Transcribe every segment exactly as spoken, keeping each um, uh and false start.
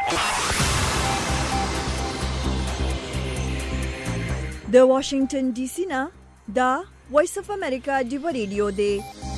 د واشنگټن ډي سي نه دا وایس اف امریکا ډیو ریډیو دی.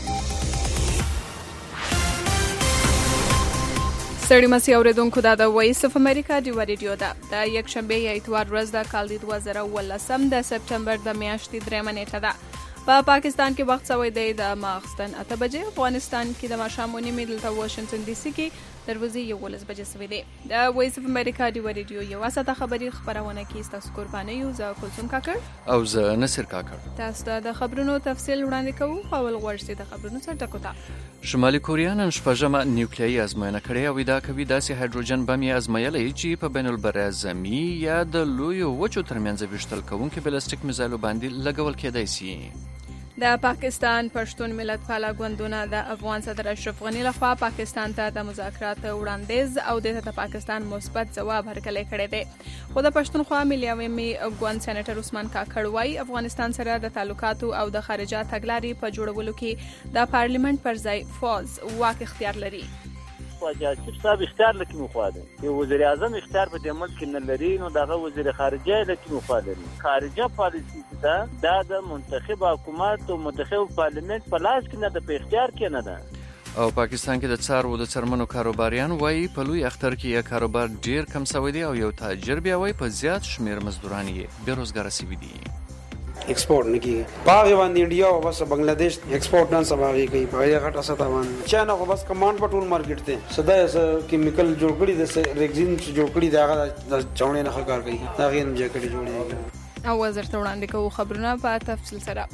سړی مسي اوریدونکو دا د وایس اف امریکا ډیو ریډیو ده. د یک شنبه یا اتوار ورځ د کال د دوه زره ولسم د سپټمبر د میاشتې درېمه نیټه ده. په پاکستان کې وخت سوی دی د ماخستن اته بجې. افغانستان کې د ماښام نیمې دلته واشنگټن ډي سي کې دروازې یولس بجې سوی دی. د وایس اف امریکا ډیو ریډیو یوه ساعته خبري خپرونه کې ستاسو قرباني یو زه کلثوم کاکړ او زه نصر کاکړ تاسو ته د خبرونو تفصیل وړاندې کوو. اول غوښتي د خبرونو سره ټکو ته. شمالي کوریا نن شپږمه نیوکلیایي ازموینه کړې او ادعا کوي داسې هایدروجن بم یې ازمایلی چې په بین البراعظمي یا د لویو وچو ترمنځ ویشتل کوونکي بلستیک میزایلو باندې لګول کېدای شي. د پاکستان پښتون ملت پاله ګوندونه د افغان صدر اشرف غني لخوا پاکستان ته د مذاکراتو وړاندیز او د پاکستان مثبت ځواب هرکلی کړی دی. خو د پښتونخوا ملي عوامي ګوند سېنیټر عثمان کاکړ وایي افغانستان سره د تعلقاتو او د خارجه تګلارې په جوړولو کې د پارلیمنت پر ځای فوز واک اختیار لري. جاسوس صاحب اختیار لکه مخواده یو وزیر اعظم اختیار په دې ملک نه لري، نو دغه وزیر خارجه لکه مخواده لري. خارجه پالیسی دا د منتخب حکومت او منتخب پارلیمنت په لاس کې نه د په اختیار کې نه ده. او پاکستان کې د څاروو د څرمنو کاروباریان وایي په لوی اختر کې یې کاروبار ډیر کم شوی دی او یو تاجر بیا وایي په زیات شمیر مزدوران یې بیروزګار شوي دي. एक्सपोर्ट नहीं की पागे बांध इंडिया और बस बांग्लादेश एक्सपोर्ट ना समावे कहीं पागे घाटा सता बांध चाइना को बस कमांड पटोल मार्केट थे सदा ऐसा केमिकल जोड़कड़ी जैसे रेक्सिन जोड़कड़ी दागा चौड़े ना खकार कहीं ताकि हम जैकेट जोड़े او وزیر ته وړاندې کوو خبرونه په تفصیل سره.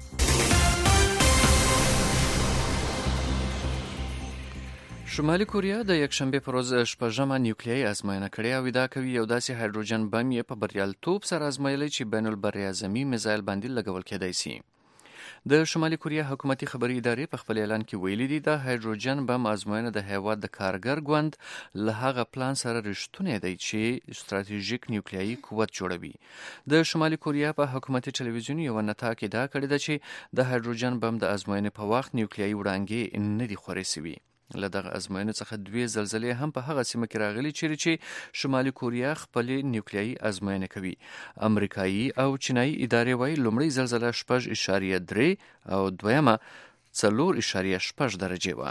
شمالي کوریا د یکشنبه پر ورځ شپږمه نیوکلیایي ازموینه کړې او ادعا کوي یو داسې هایدروجن بم یې په بریالیتوب سره ازمایلی چې بین البراعظمي میزایل باندې لګول کېدای شي. د شمالي کوریا حکومتي خبري ادارې په خپل اعلان کې ویلي دي د هایدروجن بم ازموینه د هیواد د کارګر ګوند له هغه پلان سره رښتونی دی چې ستراتیژیک نیوکلیایي قوت جوړوي. د شمالي کوریا په حکومتي ټلویزیون یو نتا کې ادعا کړې ده چې د هایدروجن بم د ازموینې په وخت نیوکلیایي وړانګې نه دي خورې شوي. له دغه ازموینې څخه دوې زلزلې هم په هغه سیمه کې راغلي چیرې چې شمالي کوریا خپلې نیوکلیایي ازموینې کوي. امریکایي او چینایي ادارې وایي لومړۍ زلزله شپږ اعشاریه درې او دویمه څلور اعشاریه شپږ درجې وه.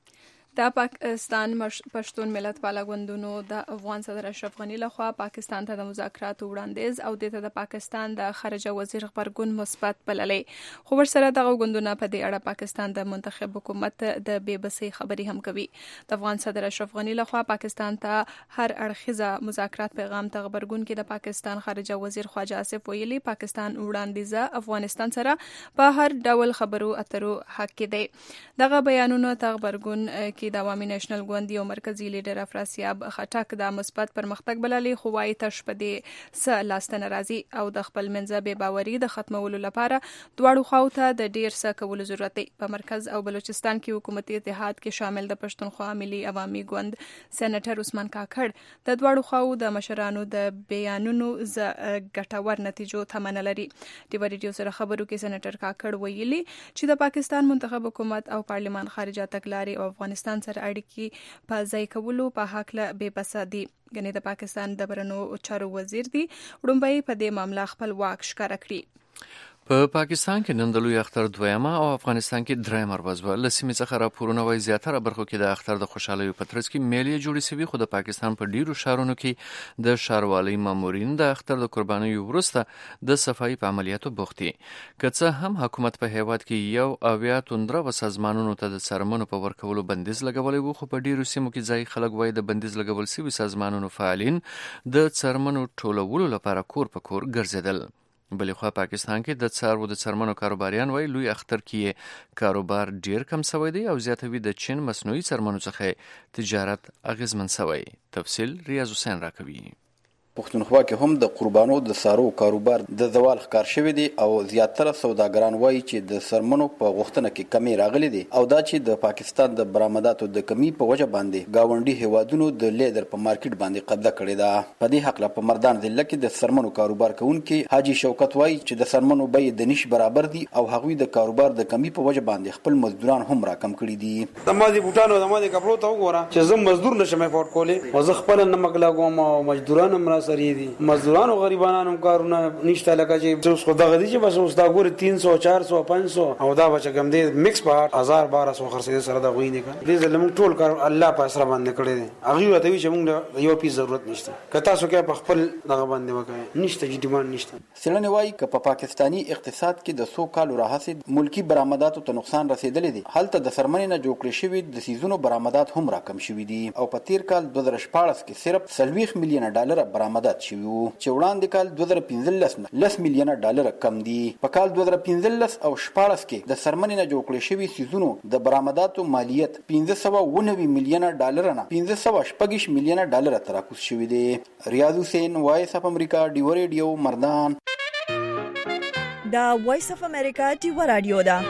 د پاکستان پښتون ملت پاله ګوندونو د افغان صدر اشرف غني لخوا پاکستان ته د مذاکراتو وړاندیز او د د پاکستان د خارجه وزیر غبرګون مثبت بللی. خو ورسره دغه ګوندونه په دې اړه پاکستان د منتخب حکومت د بې بسۍ خبرې هم کوي. د افغان صدر اشرف غني لخوا پاکستان ته هر اړخیزه مذاکرات پیغام ته غبرګون کې د پاکستان خارجه وزیر خواجه آصف ویلي پاکستان وړاندیزه افغانستان سره په هر ډول خبرو اترو حق کې دی. دغه بیانونه ته غبرګون کې د عوامي نېشنل ګوند یو مرکزی لیډر افراسیاب خټک د مثبت پرمختګ بللی، خو وايي تش په دې څه لاسته نه راځي او د خپل منځه بې باوري د ختمولو لپاره دواړو خواو ته د ډیر څه کولو ضرورت دی. په مرکز او بلوچستان کې حکومتي اتحاد کې شامل د پښتونخوا ملي عوامي ګوند سېنیټر عثمان کاکړ د دواړو خواو د مشرانو د بیانونو ګټور نتیجو تمنه لري. ډیو ریډیو سره خبرو کې سېنیټر کاکړ ویلي چې د پاکستان منتخب حکومت او پارلمان خارجه تګلارې او افغانستان سره اړیکې په ځای کولو په هکله بې بسه دي. ګنې د پاکستان د برنو چارو وزیر دی وړومبی په دې معامله خپل واک ښکاره کړي. په پاکستان کې نن د لوی اختر دویمه او افغانستان کې درېیمه ورځ وه. له سیمې څخه راپورونه وایي زیاتره برخو کې د اختر د خوشحالیو په ترڅ کې میلې جوړې شوي، خو د پاکستان په ډیرو ښارونو کې د ښاروالۍ مامورین د اختر د قربانیو وروسته د صفایي په عملیاتو بوخت دي. که څه هم حکومت په هیواد کې یو اویا توندره سازمانونو ته د څرمنو په ورکولو بندیز لګولی و، خو په ډیرو سیمو کې ځایي خلک وایي د بندیز لګول شوي سازمانونو فعالین د څرمنو ټولولو لپاره کور په کور ګرځېدل. بلې خوا پاکستان کې د څاروو د څرمنو کاروباریان وایي لوی اختر کې کاروبار ډیر کم شوی دی او زیاتوي د چین مصنوعي څرمنو څخه تجارت اغیزمن شوی. تفصیل ریاض حسین راکوي. پښتونخوا کې هم د قربانو د سارو کاروبار د زوال ښکار شوی دی او زیاتره سوداګران وایي چې د سرمنو په غوښتنه کې کمی راغلي دي او دا چې د پاکستان د برآمداتو د کمی په وجه باندې گاونډي هیوادونو د لیدر په مارکیټ باندې قبضه کړې ده. په دې حق له په مردان ضلع کې د سرمنو کاروبار کوونکي حاجی شوکت وایي چې د سرمنو بیې د نش برابر دي او هغوی د کاروبار د کمی په وجه باندې خپل مزدوران هم راکم کړي دي. د مازی بوټانو د مازی کپړو ته وګوره چې زه مزدور نشم افورد کولې او زه خپل نمک لاګوم او مزدوران هم را سره دي. مزدوران او غریبانو کارونه نشته لکه چې اوس خو دغه دي چې بس اوس دا ګوره تین سو چار سو پنځ سو او دا بچ کم دي مکس په هزار بارہ سو خرڅې سره دا غوي نه کړ. دې زلمون ټول کار الله په اسره باندې کړی دي. هغه وته وی چې موږ یو پیس ضرورت نشته کته سو کې په خپل دغه باندې وکړي نشته چې ډیماند نشته. سیلانی وایي که په پاکستانی اقتصاد کې د سو کالو راهیسې ملکی برآمداتو ته نقصان رسیدلی دی هلته د سرمنې نه جوړ کړي شوي د سیزونو برآمدات هم راکم شوي دي او په تیر کال دوه زره شپاړس کې صرف څلوېښت میلیونه ډالره برآمدات شوي وو چې وړاندې کال دوه زره پنځلس نه لس میلیونه ډالره کم دي. په کال دوه زره پنځلس او شپاړس کې د سرمنې نه جوړ کړي شوي سیزونو د برآمداتو مالیت پنځه سوه اووه نوي میلیونه ډالره نه پنځه سوه شپږ میلیونه ډالره ته راکوز شوي دي. ریاض حسین وایس اف امریکا ډیو ریډیو مردان. دا وایس اف امریکا ډیو رادیو ده.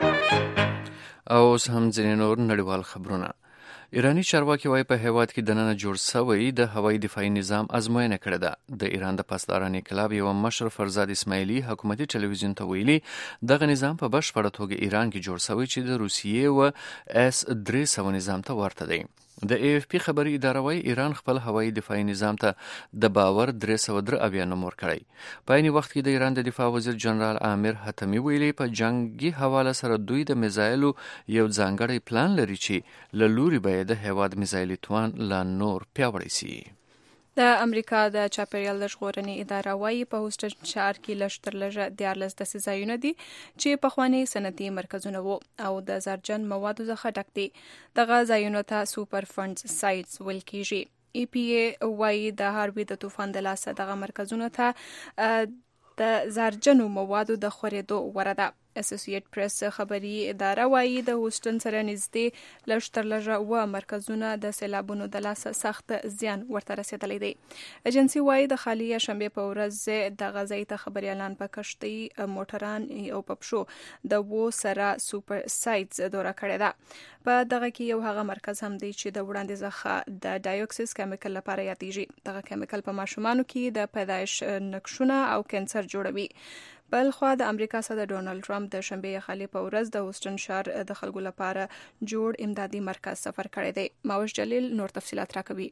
او اوس هم ځینې نور نړیوال خبرونه. ایرانی چارواکي وايي په هیواد کې دننه جوړ شوی د هوایي دفاعي نظام ازموینه کړې ده. د ایران د پاسداران انقلاب یو مشر فرزاد اسماعیلی حکومتي ټلویزیون ته ویلي دغه نظام په بشپړه توګه ایران کې جوړ شوی چې د روسیې و اس درې سوه نظام ته ورته دی. د ای اف پی خبري اداره وايي ایران خپل هوایي دفاعي نظام ته د باور درې سوه درې اویا نمبر کړی. په عین وخت کې د ایران د دفاع وزیر جنرال عامر حتمي ویلي په جنگي حواله سره دوی د میزایلو یو ځانګړی پلان لري چې له لوري به د هیواد میزایلي توان لا نور پیاوړی سي. د امریکا د چاپیریال د ژغورنې اداره وايي په هوسټن ښار کې لږ تر لږه دیارلس داسې ځایونه دي چې پخواني صنعتي مرکزونه وو او د زهرجن موادو څخه ډک دي. دغه ځایونو ته سوپر فنډز سایټس ویل کیږي. ای پی ای وايي د هاروی د طوفان د لاسه دغه مرکزونو ته د زهرجنو موادو د خورېدو وره ده. اسوسییټ پریس خبري اداره وايي د هوسټن سره نږدې لږ تر لږه اوه مرکزونه د سیلابونو د لاسه سخت زیان ورته رسېدلی دی. ایجنسي وايي د خالي شنبې په ورځ د غزې ته خبريالان په کشتۍ موټران او په پښو د وو سره سوپر سایټس دوره کړې ده. په دغه کې یو هغه مرکز هم دی چې د وړاندې څخه د ډایوکسیس کیمیکل لپاره یادېږي. دغه کیمیکل په ماشومانو کې د پیدایش نقشونه او کینسر جوړوي. بل خو د امریکا صدر ډونالد ټرمپ د شنبې خالي په ورځ د هوسټن ښار د خلکو لپاره جوړ امدادي مرکز سفر کړی دی. ماوش جلیل نور تفصيلات راکوي.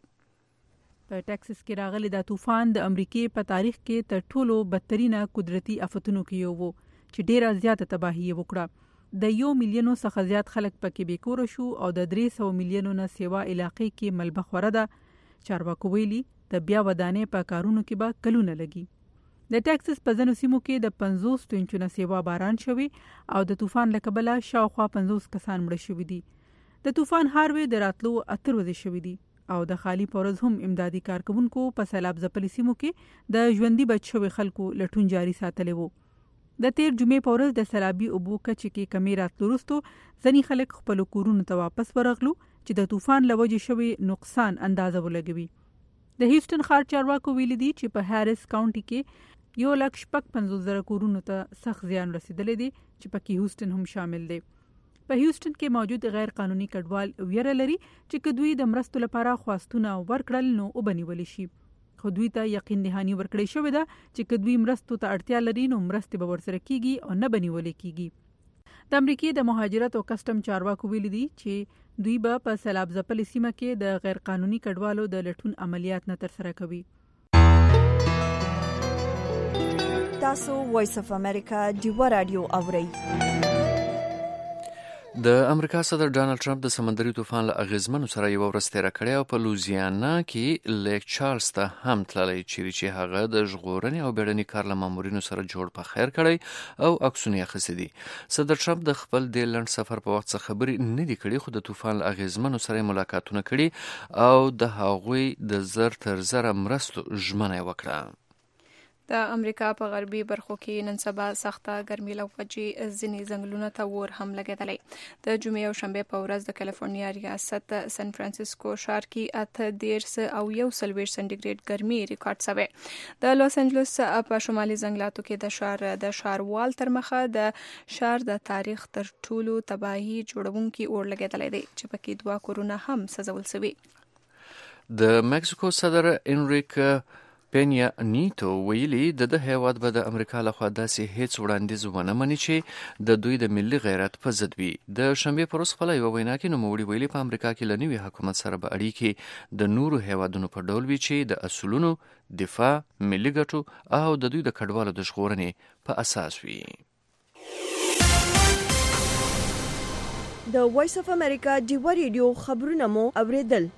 په ټکساس کې راغلي دا طوفان د امریکای په تاریخ کې تر ټولو بدترینه قدرتي آفتونو کې یو وو چې ډیره زیاته تباہي وکړه. د یو میلیونو څخه زیات خلک پکې بیکور شو او د درې سوه میلیونو نه سیوا علاقې کې ملبه خوره ده. چارواکو ویلي د بیا ودانې په کارونو کې به کلونه لګي. د ټکساس په ځینو سیمو کې د پنځوس انچو نه سیوا باران شوی او د طوفان له کبله شاوخوا پنځوس کسان مړه شوي دي. د طوفان هاروی د راتلو اتر ورځې شوي دي او د خالی پورز هم امدادي کارکونکو په سیلاب ځپلي سیمو کې د ژوندي بچ شوي خلکو لټون جاري ساتلی وو. د تیر جمعې په ورځ د سیلابي اوبو کچې کې کمی راتلو وروسته ځینې خلک خپلو کورونو ته واپس ورغلو چې د طوفان له وجې شوي نقصان اندازه ولګوي. د هیوسټن ښار چارواکو ویلي دي چې په هاریس کاونټي کې یو لک شپږ پنځوس زره کورونو ته سخت زیان رسیدلی دی چې پکې هیوسټن هم شامل دی. په هیوسټن کې موجود غیر قانوني کډوال ویره لري چې که دوی د مرستو لپاره خواستونه ورکړل نو وبنیول شي. خو دوی ته یقین دهاني ورکړی شوې ده چې که دوی مرستو ته اړتیا لري نو مرستې به ورسره کیږي او نه بنیول کیږي. د امریکای د مهاجرت او کسټم چارواکو ویلي دي چې دوی به په سیلاب ځپلې سیمه کې د غیر قانوني کډوالو د لټون عملیات نه ترسره کوي. تاسو وایس اف امریکا ډیو رادیو اورئ. د امریکا صدر ډانلډ ټرمپ د سمندري طوفان له اغیزمنو سره یو ورځ تیره کړې او په لوزیانا کې لیک چارلز ته هم تللی چیرې چې هغه د ژغورنې او بیړني کار له مامورینو سره جوړ په خیر کړی او عکسونه یې اخیستي دي. صدر ټرمپ د خپل د لنډ سفر په وخت څخه خبرې نه دي کړې خو د طوفان له اغیزمنو سره ملاقاتونه کړي او د هغوی د زر تر زره مرستو ژمنه وکړه. د امریکا په غربي برخو کې نن سبا سخته ګرمي لو وجې ځینې ځنګلونه ته ور هم لګېدلی. د جمعې او شنبې په ورځ د کالیفورنیا ریاست سان فرانسیسکو ښار کې اته دېرش او یو څلوېښت سنټیګریډ ګرمي ریکارډ شوې. د لوس انجلوس په شمالي ځنګلاتو کې د ښار د ښاروال تر مخه د ښار د تاریخ تر ټولو تباهي جوړونکي اور لګېدلی دی چې پکې دوه کورونه هم سوځول شوي. د مکسیکو صدر انریک پینیا نیتو ویلي د د هیواد به د امریکا لخوا داسې هیڅ وړاندیز ونه مني چې د دوی د ملي غیرت په ضد وي. د شنبې پر ورځ خپله یوه وینا کې نوموړي ویلي په امریکا کې له نوي حکومت سره به اړیکې د نورو هیوادونو په ډول وي چې د اصولونو دفاع، ملي ګټو او د دوی د کډوالو د ژغورنې په اساس وي. د وایس اف امریکا ډیوا ریډیو خبرونه مو اوریدل.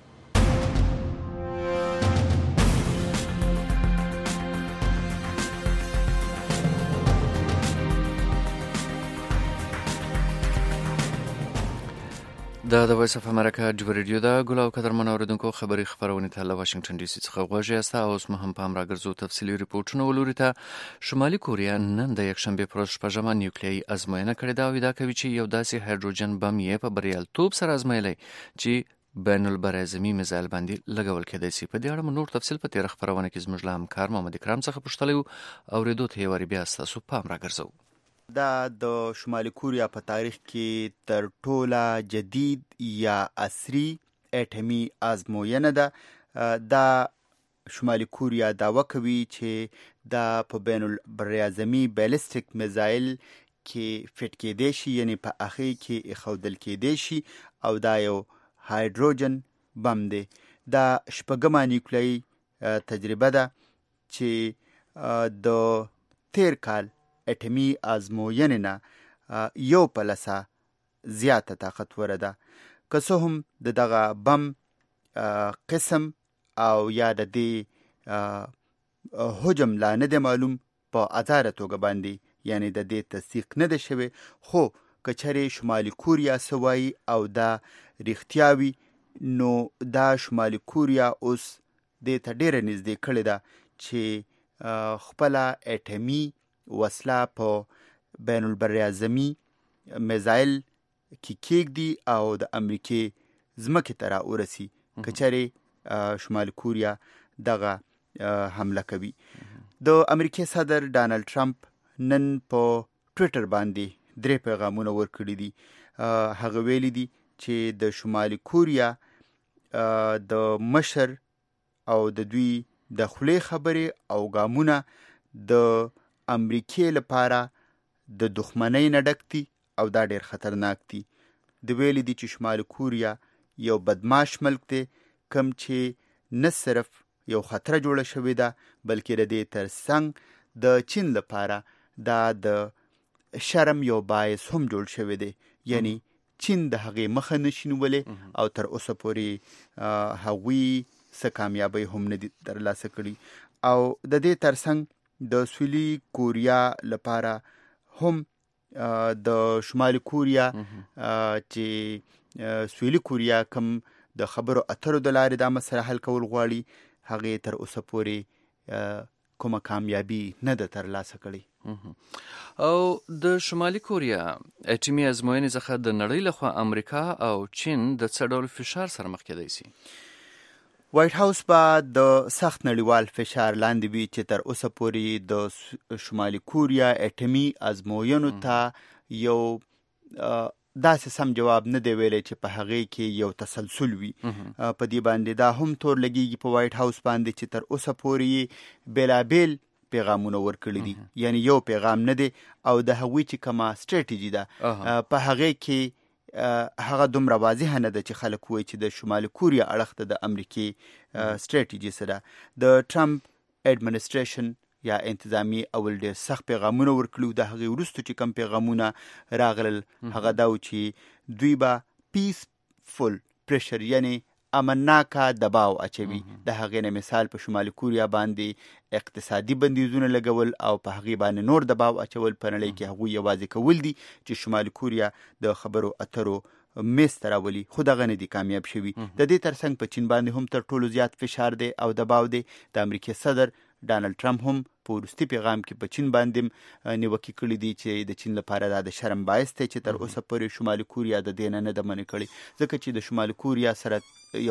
دا د وایس اف امریکا ډیوا ریډیو دا ګل او قدرمن اوریدونکو خبري خبرونه ته له واشنگټن ډي سي څخه غوږی یاست. اوس مو هم پام راګرځو تفصیلي ریپورتونه ولوري ته. شمالي کوریا نن د یکشنبې پر ورځ شپږمه نیوکلیایي ازموینه کړې ده او ادعا کوي چې یو داسې هایدروجن بم یې په بریالیتوب سره ازمایلی چې بین البراعظمي میزایل باندې لګول کېدای شي. په دې اړه مو نور تفصیل په تېره خپرونه کې زموږ له همکار محمد اکرام څخه پوښتلی وو. اورېدو ته یې وارې بیا ستاسو پام راګرځو. دا د شمالي کوریا په تاریخ کې تر ټوله جدید یا عصري اټمي ازموینه ده. دا شمالي کوریا دعوه کوي چې دا په بین البراعظمي بیلستیک میزایل کې فټ کېدی شي، یعنی په هغې کې ایښودل کېدی شي او دا یو هایدروجن بم دی. دا شپږمه نیوکلیایي تجربه ده چې د تیر کال اټمي ازموینې نه یو پلسه زیاته طاقتوره ده. که څه هم د دغه بم قسم او یا د دې حجم لا نه دی معلوم په ازاره توګه باندې، یعنی د دې تصدیق نه ده شوی، خو که چېرې شمالي کوریا څه وایي او دا رښتیا وي نو دا شمالي کوریا اوس دې ته ډېره نږدې کړې ده چې خپله اټمي وسله په بین البراعظمي میزایل کې کېږدي او د امریکې ځمکې ته راورسي که چېرې شمالي کوریا دغه حمله کوي. د امریکې صدر ډانلډ ټرمپ نن په ټویټر باندې درې پیغامونه ورکړي دي. هغه ویلي دي چې د شمالي کوریا د مشر او د دوی د خولې خبرې او ګامونه د امریکې لپاره د دښمنۍ نه ډک دي او دا ډېر خطرناک دي. د ویلي دي چې شمالي کوریا یو بدماش ملک دی کوم چې نه صرف یو خطره جوړه شوې ده بلکې د دې تر څنګ د چین لپاره دا د شرم یو باعث هم جوړ شوی دی. یعنی چین د هغې مخه نشي نیولی او تر اوسه پورې هغوی څه کامیابۍ هم نه دي ترلاسه کړي. او د دې تر څنګ د سویلي کوریا لپاره هم د شمالي کوریا چې سویلي کوریا کوم د خبرو اترو د لارې دا مسله حل کول غواړي هغې تر اوسه پورې کومه کامیابي نه ده ترلاسه کړې. او د شمالي کوریا اټمي ازموینې څخه د نړۍ لخوا امریکا او چین د څه ډول فشار سره مخ کېدی شي؟ وایټ هاوس به د سخت نړیوال فشار لاندې وي چې تر اوسه پورې د شمالي کوریا اټمي ازموینو ته یو داسې سم جواب نه دی ویلی چې په هغې کې یو تسلسل وي. په دې باندې دا هم تور لګېږي په وایټ هاوس باندې چې تر اوسه پورې بېلابېل پیغامونه ورکړي دي، یعنی یو پیغام نه دی او د هغوی چې کومه سټریټیجي ده په هغې کې هغه دومره واضحه نه ده چې خلک وایي چې د شمالي کوریا اړخ ته د امریکې سټریټیجي څه ده. د ټرمپ اډمنسټریشن یا انتظامی اول ډېر سخت پیغامونه ورکړي. د هغې وروسته چې کوم پیغامونه راغلل هغه دا و چې دوی به پیسفول پریشر یعنی امنناکه دباو اچوي. د هغې نه مثال په شمالي کوریا باندې اقتصادي بندیزونه لګول او په هغې باندې نور دباو اچول په نړۍ کې هغوی یوازې کول دي چې شمالي کوریا د خبرو اترو میز ته راولي، خو دغه نه دي کامیاب شوي. د دې ترڅنګ په چین باندې هم تر ټولو زیات فشار دی او دباو دی. د امریکې صدر ډانلډ ټرمپ هم په وروستي پیغام کې په چین باندې نیوکې کړي دي چې د چین لپاره دا د شرم باعث دی چې تر اوسه پورې شمالي کوریا د دې نه نه ده منع کړې، ځکه چې د شمالي کوریا سره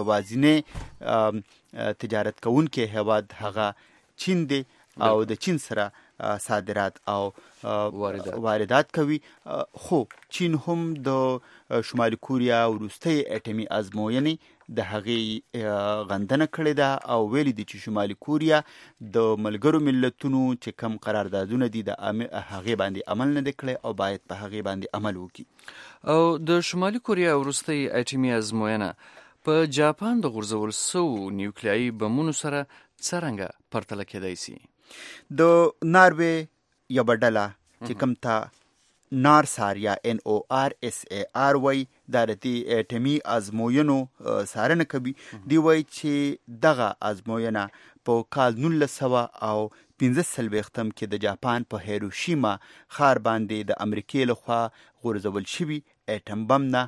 یوازینی تجارت کوونکی هیواد هغه چین دی او د چین سره صادرات او واردات, واردات کوي. خو چین هم د شمالي کوریا وروستۍ اټمي ازموینې د هغې غندنه کړې ده او ویلي دي چې شمالي کوریا د ملګرو ملتونو چې کم قراردادونه دي د هغې باندې عمل نه دی کړی او باید په هغې باندې عمل وکړي. او د شمالي کوریا وروستۍ اټمي ازموینه په جاپان د غورځول سوو نیوکلیایي بمونو سره څرنګه پرتله کېدای سي؟ د ناروې یوه ډله چې کوم ته نارسار یا ان او آر اس ای آر وای دا د دې اټمي ازموینو څارنه کوي. دی وایي چې دغه ازموینه په کال نولس سوه او پنځه څلوېښتم کې د جاپان په هیروشیما ښار باندې د امریکې لخوا غورځول شوي اټم بم نه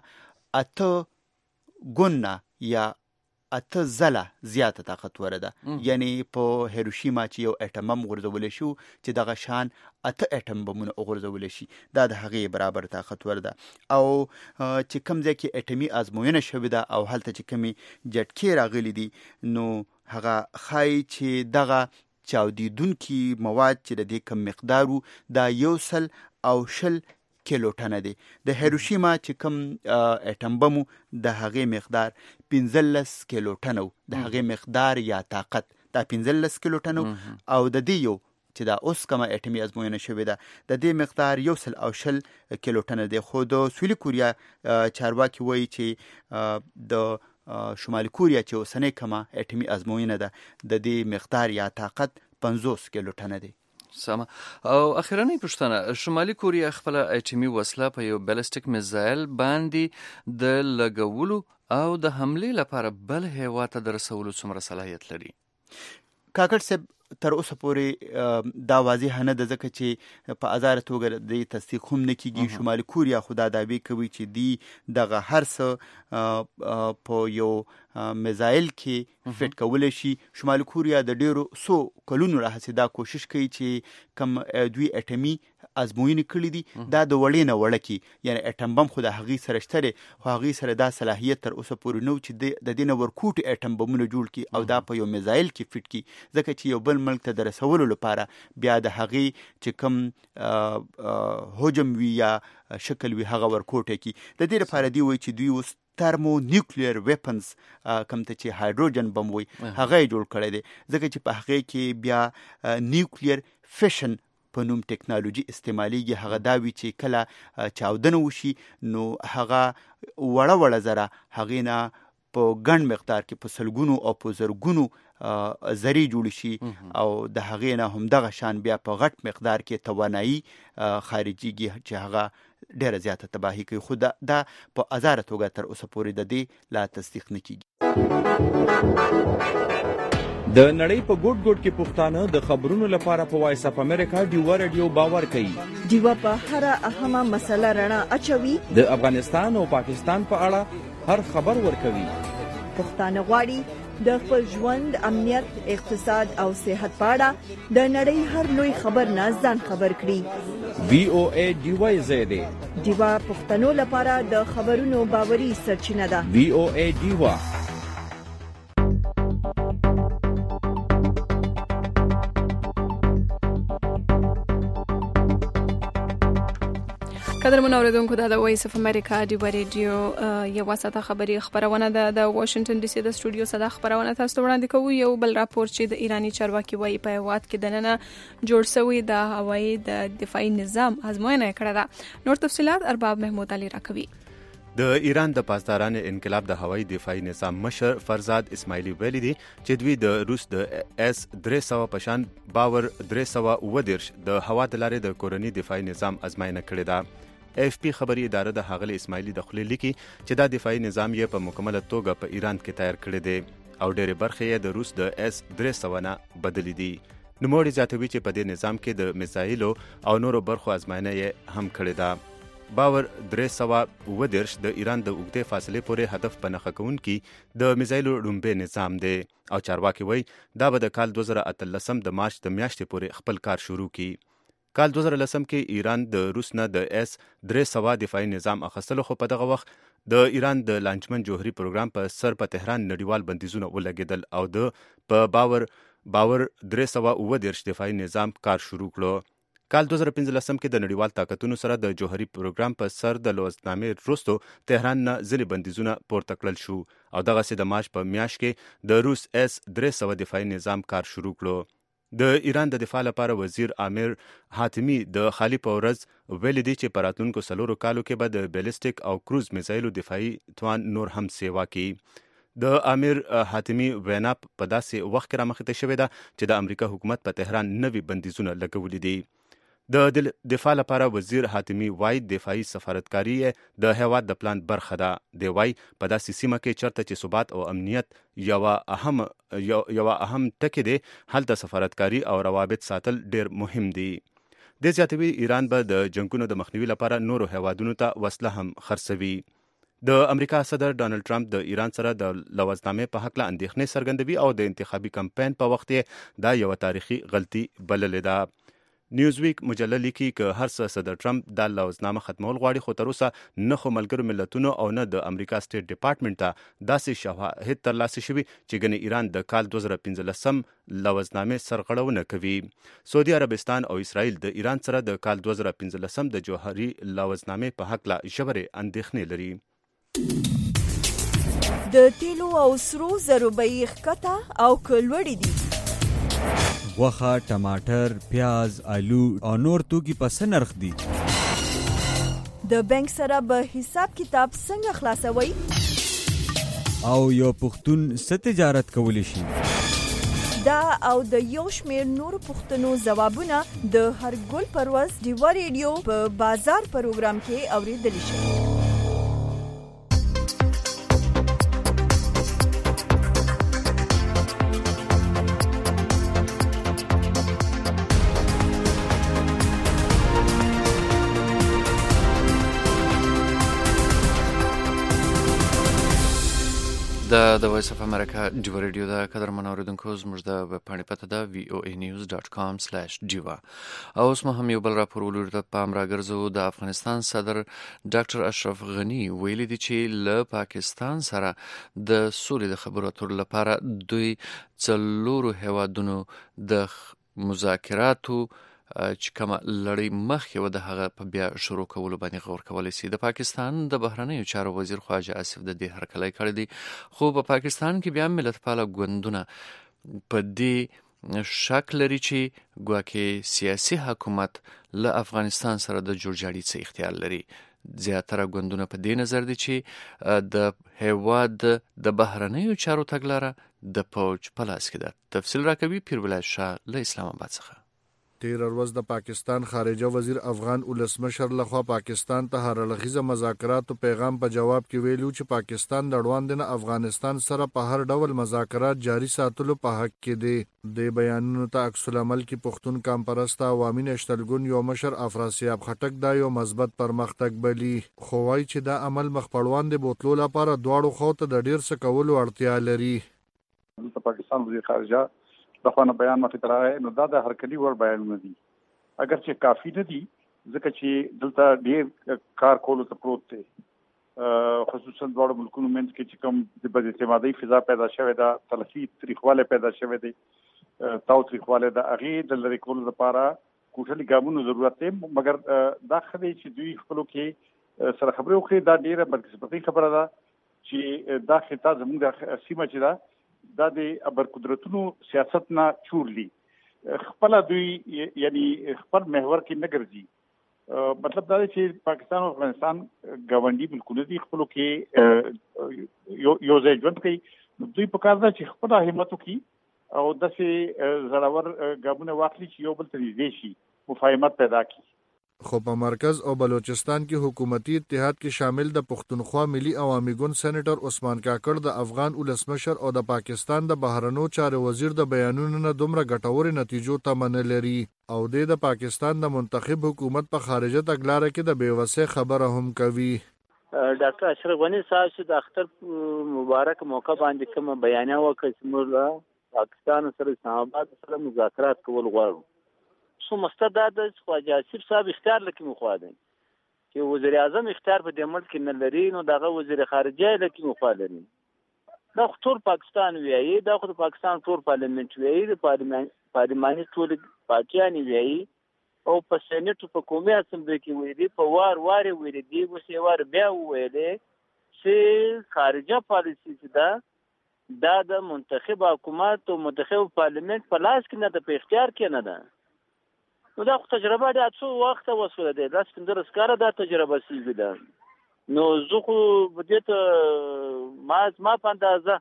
اته ګونه یا اته ځله زیاته طاقتوره ده. یعنی په هیروشیما چې یو اټم بم غورځولی شو چې دغه شان اته اټم بمونه وغورځولی شي، دا د هغې برابر طاقتور ده. او چې کوم ځای کې اټمي ازموینه شوې ده او هلته چې کومې جټکې راغلي دي نو هغه ښایي چې دغه چاودیدونکي مواد چې د دې کم مقدار و دا یو سل او شل کیلو ټنه دی. د هیروشیما چې کوم اټم بم د هغې مقدار پنځلس کیلو ټنه و، د هغې مقدار یا طاقت دا پنځلس کیلو ټنه او د دې یو چې دا اوس کومه اټمي ازموینه شوې ده د دې مقدار یو سل او شل کیلو ټنه دی. خو د سویلي کوریا چارواکي وایي چې د شمالي کوریا چې اوسنۍ کومه اټمي ازموینه ده د دې مقدار یا طاقت پنځوس کیلو ټنه دی. سمه. او اخرنۍ پوښتنه، شمالي کوریا خپله اټمي وسله په یو بیلسټیک میزایل باندې د لګولو او د حملې لپاره بل هیواد ته د رسولو څومره صلاحیت لري؟ کاکړ صاحب تر اوسه پورې دا واضح نه ده، ځکه چې په ازاره توګه د تصدیق هم نه کیږي. شمالي کوریا خو دا دعوی کوي چې دی دغه هر څه په یو میزایل کې فټ کولی شي. شمالي کوریا د ډیرو څو کلونو راهیسې دا کوشش کوي چې کوم دوی اټمي ازموینې کړي دي دا د وړې نه وړه کړي، یعنی اټم بم خو د هغې سره شته دی خو هغې سره دا صلاحیت تر اوسه پورې نه و چې د دې نه ورکوټي اټم بمونه جوړ کړي او دا په یو میزایل کې فټ کړي، ځکه چې یو بل ملک ته د رسولو لپاره بیا د هغې چې کوم حجم وي یا شکل وي هغه ورکوټی کړي. د دې لپاره دی وایي چې دوی اوس ترمو نیوکلیر ویپنز کوم ته چې هایدروجن بم وي هغه یې جوړ کړی دی، ځکه چې په هغې کې بیا نیوکلیر فیشن په نوم ټیکنالوژي استعمالیږي. هغه دا وي چې کله چاودنه وشي نو هغه وړه وړه ذره هغې نه په ګڼ مقدار کې په سلګونو او په زرګونو ذرې جوړې شي او د هغې نه همدغه شان بیا په غټ مقدار کې توانایي خارجیږي چې هغه ډیره زیاته تباهي کوي. خو دا په ازاره توګه تر اوسه پورې د دې لا تصدیق نه کیږي. د نړۍ په ګوټ ګوټ کې پښتانه د خبرونو لپاره په وایس اف امریکا ډیوا رادیو باور کوي. ډیوا په هر اهمه مسله رڼا اچوي. د افغانستان او پاکستان په اړه هر خبر ورکوي. پښتانه غواړي د خپل ژوند، امنیت، اقتصاد او صحت په اړه د نړۍ هر لوی خبر نه ځان خبر کړي. وی او ای ډیوا زیاده ډیوا پښتنو لپاره د خبرونو باوري سرچینه ده. وی او ای ډیوا. قدرمن اوریدونکو دا د وایس اف امریکا ډیوا ریډیو یو واسطه خبري خبرونه ده د واشنگټن ډي سي د سټوډیو صدا خبرونه تاسو ته وړاندې کوو. یو بل راپور چې د ایرانی چارواکي وایي په هیواد کې د نننه جوړ شوی د هوایي د دفاعي نظام ازموینه کړې ده. نور تفصيلات ارباب محمود علي راکوي. د ایران د پاسداران انقلاب د هوایي دفاعي نظام مشر فرزاد اسماعیلی ویلي دي چې دوی د روس د اس درې سوه پشان باور درې سوه اووه دېرش د هوا د لارې د کورني دفاعي نظام ازموینه کړې ده. اف پی خبري اداره د هغلی اسماعیلی د خپل لیکي چې دا دفاعي نظام یې په مکمله توګه په ایران کې تیار کړی دی او ډېرې برخې یې د روس د اس درې سوه نه بدلې دي. نوموړي زیاتوي چې په دې نظام کې د میزایلو او نورو برخو ازموینه یې هم کړې ده. باور درې سوه اووه دېرش د ایران د اوږدې فاصلې پورې هدف په نښه کوونکي د میزایلو ړومبی نظام دی او چارواکي وایي دا به د کال دوه زره اتلسم د مارچ د میاشتې پورې خپل کار شروع کړي. کال دوه زره لسم کې ایران د روس نه د اس درې سوه دفاعي نظام اخیستلو، خو په دغه وخت د ایران د لانجمن جوهري پروګرام په سر په تهران نړیوال بندیزونه ولګېدل او د په باور باور درې سوه اووه دېرش دفاعي نظام کار شروع کړو. کال دوه زره پنځلسم کې د نړیوال طاقتونو سره د جوهري پروګرام په سر د لوزنامې وروستو تهران نه ځینې بندیزونه پورته کړل شو او دغسې د مارچ په میاشت کې د روس اس درې سوه دفاعي نظام کار شروع کړو. د ایران د دفاع لپاره وزیر عامر حاتمی د خالی په ورځ ویلي دی چې په راتلونکو څلورو کالو کې به د بیلسټیک او کروز میزایلو دفاعي توان نور هم سیوا کړي. د عامر حاتمی وینا په داسې وخت کې رامخته شوې ده چې د امریکا حکومت په تهران نوي بندیزونه لګولي دي. د دفاع لپاره وزیر حاتمی وایي دفاعي سفارتکاري د هیواد د پلان برخه ده. دی وایي په داسې سیمه کې چرته چې ثبات او امنیت یوه اهم یوه اهم ټکي دی، هلته سفارتکاري او روابط ساتل ډیر مهم دي. د زیاتوي ایران به د جنگونو د مخنیوي لپاره نورو هیوادونو ته وسله هم خرڅوي. د امریکا صدر ډانلډ ټرمپ د ایران سره د لوزنامې په هکله اندېښنې څرګندوي او د انتخابي کمپاین په وخت یې دا یوه تاریخي غلطي بللې ده. نیوزویک مجله لیکي که هر څه صدر ټرمپ دا لوزنامه ختمول غواړي، خو تر اوسه نه خو ملګرو ملتونو او نه د امریکا سټیټ ډپارټمنټ ته داسې شواهد ترلاسه شوي چې ګنې ایران د کال دوه زره پنځلسم لوزنامې سرغړونه کوي. سعودي عربستان او اسرائیل د ایران سره د کال دوه زره پنځلسم د جوهري لوزنامې په هکله ژورې اندېښنې لري. د تیلو او سرو زرو بیې ښکته او که لوړې دي. غوښه، ټماټر، پیاز، آلو او نور توکي په څه نرخ دي؟ د بانک سره به حساب کتاب څنګه خلاصوي؟ او یو پښتون څه تجارت کولی شي؟ دا او د یو شمېر نورو پوښتنو ځوابونه د هر ګل پر ورځ ډیوا ریډیو په بازار پروګرام کې اورېدلی شي. دا د وایس اف امریکا ډیوا ریډیو ده. قدرمن اوریدونکو زموږ د ویب پاڼې پته ده وی او ای نیوز ډاټ کام سلیش ډیوا. او اوس مو هم یو بل راپور ولور ته پام راګرځو. د افغانستان صدر ډاکټر اشرف غنی ویلي دی چې له پاکستان سره د سولې د خبرو اترو لپاره دوی څلورو هیوادونو د مذاکراتو چې کومه لړۍ مخکې وه د هغه په بیا شروع کولو باندې غور کولی سي. د پاکستان د بهرنیو چارو وزیر خواجه آصف د دې هرکلی کړی دی، خو په پاکستان کې بیا ملتپاله ګوندونه په دې شک لري چې ګواکې سیاسي حکومت له افغانستان سره د جوړجاړي څه اختیار لري. زیاتره ګوندونه په دې نظر دي چې د هیواد د بهرنیو چارو تګلاره د پوج په لاس کې ده. تفصیل راکوي پیرولای شاه له اسلام آباد څخه. تیر ورځ د پاکستان خارجه وزیر افغان ولسمشر لخوا پاکستان ته هر اړخیزه مذاکراتو پیغام په جواب کې ویلو چې پاکستان د اړوند نه افغانستان سره په هر ډول مذاکرات جاري ساتلو په حق کې دی. د بیانونو ته عکس العمل کې پښتون کام پرسته عوامي نشتلګون یو مشر افراسیاب خټک دا یو مثبت پرمختګ بلی، خو وايي چې دا عمل مخپړوان د بوتلو لپاره دواړو خواو ته د ډیر څه کولو اړتیا لري. د پاکستان وزیر خارجه دغه بیان مخې ته راغی، نو دا د هرکلي وړ بیانونه دي، اگر چې کافي نه دي ځکه چې دلته ډیر کار کولو ته پروت دی. خصوصا دواړو ملکونو منځ کې چې کوم د بد اعتمادۍ فضا پیدا شوې ده، تلخي تریخوالی پیدا شوی دی، تاو تریخوالی د هغې د لرې کولو لپاره کوټلي ګامونو ضرورت دی. مګر دا ښه دی چې دوی خپلو کې سره خبرې وکړي. دا ډیره بدقسمتۍ خبره ده چې دا خطه زموږ د سیمه چې ده دا د ابرقدرتونو سیاست نه چورلی خپل دوی یعنی خپل محور کې نه ګرځي. مطلب دا دی چې پاکستان او افغانستان ګاونډي ملکونه دي، خپلو کې یو ځای ژوند کوي. دوی په کار ده چې خپل همت وکړي او داسې زړور ګامونه واخلي چې یو بل ته نږدې شي، مفاهمت پیدا کړي. خو په مرکز او بلوچستان کې حکومتي اتحاد کې شامل د پښتونخوا ملي عوامي ګوند سېنیټر عثمان کاکړ د افغان ولسمشر او د پاکستان د بهرنیو چارو وزیر د بیانونو نه دومره ګټورې نتیجو تمه نه لري او د پاکستان د منتخب حکومت په خارجه تګلاره کې د بیوسۍ خبره هم کوي. ډاکټر اشرف غنی صاحب چې د اختر مبارک موقع باندې کوم بیانیه وکړه چې موږ پاکستان سره اسلام آباد سره مذاکرات کول غواړو. سو مستداد خواجه آصف صاحب اختیار لکه مخوا دی چې وزیر اعظم اختیار په دې ملک کې نه لري نو دغه وزیر خارجه لکه مخوا لري. دا خو ټول پاکستان ویایي، دا خو د پاکستان ټول پارلیمنت ویایي، د پارلماني ټول پارټیان ویایي او په سېنیټ په قومي اسمبلی کې ویلي، په وار وار ویلي دي، اوس یې وار بیا وویلې چې خارجه پالیسي چې ده دا د منتخب حکومت او منتخب پارلیمنت په لاس کې نه ده، په اختیار کې نه ده. نو دا خو تجربه دا څو وخت وسوله ده، دا څنګه رسکاره دا تجربه سیږي ده. نو زه خو بده ته ما ما په اندازه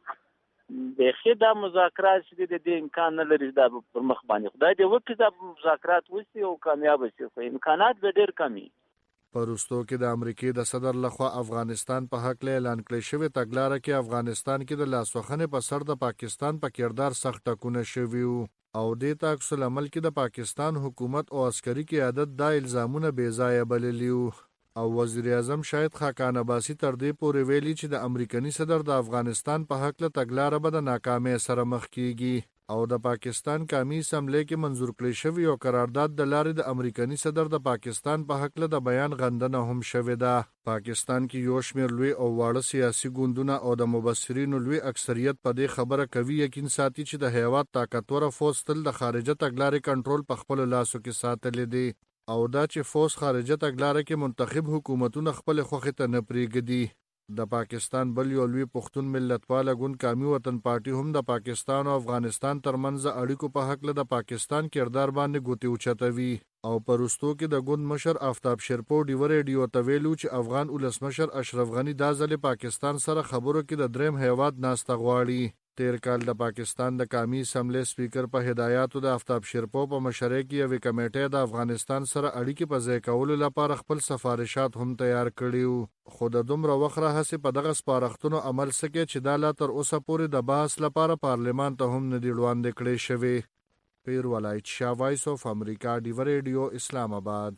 د خېدا مذاکرات چې د دې امکان نه لري دا پر مخ باندې خدای دې وکړي دا مذاکرات وشي او کامیاب شي، خو امکانات به ډېر کمی. پروستو کې د امریکای د صدر لخوا افغانستان په حق له اعلان کړی شوی تګلاره کې افغانستان کې د لاسوخنې په سر د پاکستان په کردار سخت ټکونه شوي او د عکس العمل کې د پاکستان حکومت او عسکري قیادت دا الزامونه بې ځایه بللي او وزیر اعظم شاهد خاقان عباسي تر دې پورې ویلي چې د امریکایي صدر د افغانستان په حق له تګلاره به د ناکامۍ سره مخ کیږي او د پاکستان قومي اسمبلی کې منظور کړی شوی او قرارداد د لارې د امریکایي صدر د پاکستان په حق له د بیان غندنه هم شوې ده. پاکستان کې یو شمېر لوی او واړه سیاسي ګوندونه او د مبصرینو لوی اکثریت په دې خبره کوي یقین ساتي چې د هیواد طاقتور فوج تل د خارجه تګلارې کنټرول په خپل لاسو کې ساتلی دی او دا چې فوج خارجه تګلارې کې منتخب حکومتونه خپل خوښې ته نه پرېږدي. د پاکستان بل یو لوی پښتون ملتپاله ګوند قومي وطن پارټي هم د پاکستان او افغانستان ترمنځ اړیکو په حق له د پاکستان کردار باندې ګوتې اوچتوي او پروستو کې د ګوند مشر آفتاب شیرپو ډیو ریډیو ته ویلو چې افغان ولسمشر اشرف غنی دا ځل پاکستان سره خبرو کې د دریم هیواد ناسته غواړي. تیر کال د پاکستان د قومي اسمبلی سپیکر په هدایاتو د آفتاب شیرپو په مشرۍ کې یوې کمیټې د افغانستان سره اړیکې په ځای کولو لپاره خپل سفارشات هم تیار کړي خو د دومره وخت راهیسې په دغه سپارښتنو عمل سکه چې دا لا تر اوسه پورې د بحث لپاره پارلمان ته هم نه دی وړاندې کړی شوی. پیر ولایت شاه وایس اف امریکا ډیو ریډیو اسلام آباد.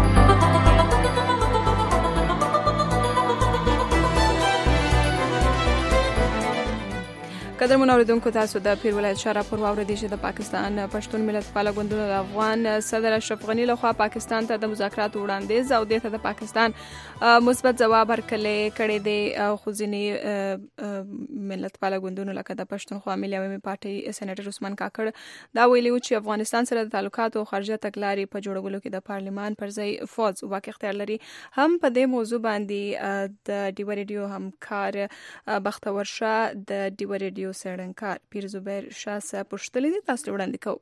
قدرمن اوریدونکو تاسو د پیر ولایت شاه راپور واوریدئ چې د پاکستان پښتون ملتپاله ګوندونو د افغان صدر اشرف غنی لخوا پاکستان ته د مذاکراتو وړاندیز او د ته د پاکستان مثبت جواب ورکړی کړی دی خو ځینې ملتپاله ګوندونو لکه د پښتونخوا ملي عوامي پارټي سېنیټر عثمان کاکړ دا ویلي و چې افغانستان سره د تعلقاتو خارجه تګلارې په جوړولو کې د پارلمان پر ځای فوج واقع اختیار لري. هم په دې موضوع باندې د ډیو ریډیو همکار بختور شاه د ډیو ریډیو سړنکار پیر زبیر شاه صاحب پوښتنه دي تاسو وړاندې کوو.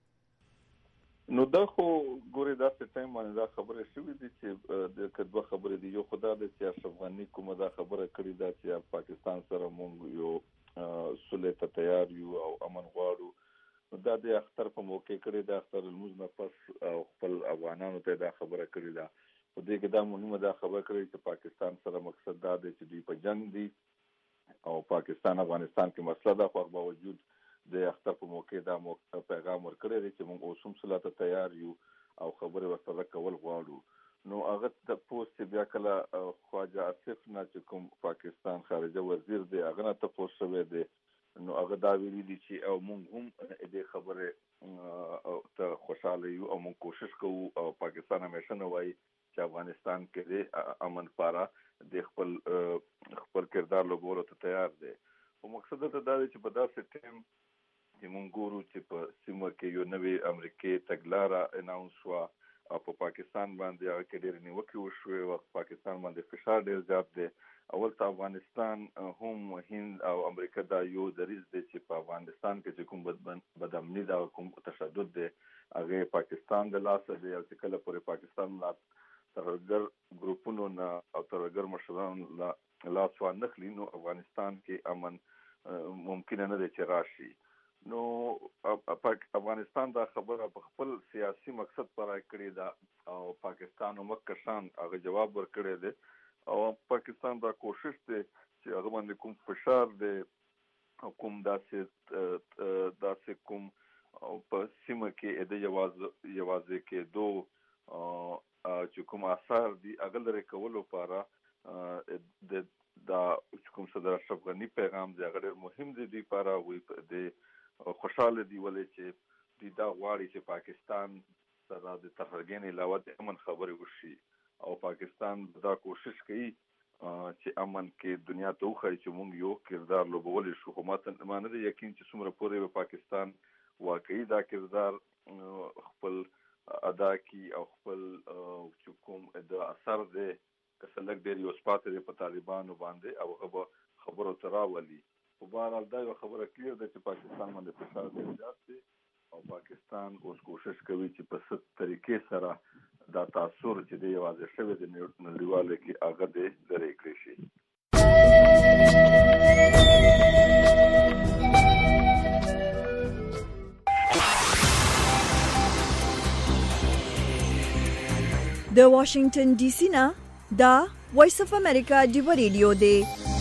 نو دا خو ګوري دا څه ټایم باندې دا خبره شوې دي چې د کډوه خبره دی یو خدای د چې اشرف غنی کومه دا خبره کړې ده چې پاکستان سره مونږ یو صلح ته تیار یو او امن غواړو. دا د اختر په موقع کړې ده، اختر الموز نه پس او خپل افغانانو ته دا خبره کړې ده. په دې کې دا مهمه دا خبره کړې چې پاکستان سره مقصد دا دی چې دوی په جنگ دي او پاکستان افغانستان کې مسله ده، خو باوجود د اختر په موقع دا پیغام ورکړی دی چې موږ اوس هم صلح ته تیار یو او خبرې ورسره کول غواړو. نو هغه د پوسټ بیا کله خواجه آصف نه چې کوم پاکستان خارجه وزیر دی هغه نه تاسو شوی دی نو هغه دا ویلي دي چې او موږ هم دې خبره ته خوشاله یو او موږ کوشش کوو او پاکستان همیشه نه وایي چې افغانستان کې د امن لپاره د خپل خپل کردار لګولو ته تیار دی. او مقصد ته دا دی چې په داسې ټیم چې موږ ګورو چې په سیمه کې یو نوی امریکای تګلاره اناونس شوه او په پاکستان باندې هغه کې ډېرې نیوکې وشوې او پاکستان باندې فشار ډېر زیات دی. اول ته افغانستان هم هند او امریکا دا یو دریځ دی چې په افغانستان کې چې کوم بدامني دا کوم تشدد دی هغه پاکستان د لاسه دی او چې کله پورې پاکستان لا ترګر ګروپونو نه او ترګر مشران لا لاس وانخلي نو افغانستان کې امن ممکن نه دی چې راشي. نو افغانستان دا خبره په خپل سیاسي مقصد پر کړی دا او پاکستان او مکه شان هغه جواب ورکړی دی او پاکستان دا کوشش دی چې هغه باندې کوم فشار دی کوم داسې داسې کوم په سیمه کې د یواز یوازې کې دو چې کوم اثر دی هغه لري کولو لپاره د دا کوم صدر اشرف غنی پیغام دی هغه ډېر مهم دی لپاره وي د خوشاله دی ولې چې د دا غواړي چې پاکستان سره د تهرګین علاوه د امن خبرې وشي او پاکستان دا کوشش کوي چې امن کې دنیا ته وښایي چې موږ یو کردار لوبولی شو خو ماته نه دی یقین چې څومره پورې به پاکستان واقعي دا کردار خپل ادا کی او خپل چې کوم د اثر دی که څه لږ ډېر یو سپاته دی په طالبانو باندې او هغه خبرو ته راولي په بهرحال دا یو خبره کلیر ده چې پاکستان باندې فشار ډېر زیات دی او پاکستان اوس کوشش کوي چې په ست طریقې سره دا تاثر چې دی یوازې شوی د نړیوالو کې هغه دی لرې کړی شي. د واشنگټن ډي سي نه دا وایس اف امریکا ډیو ریډیو دی.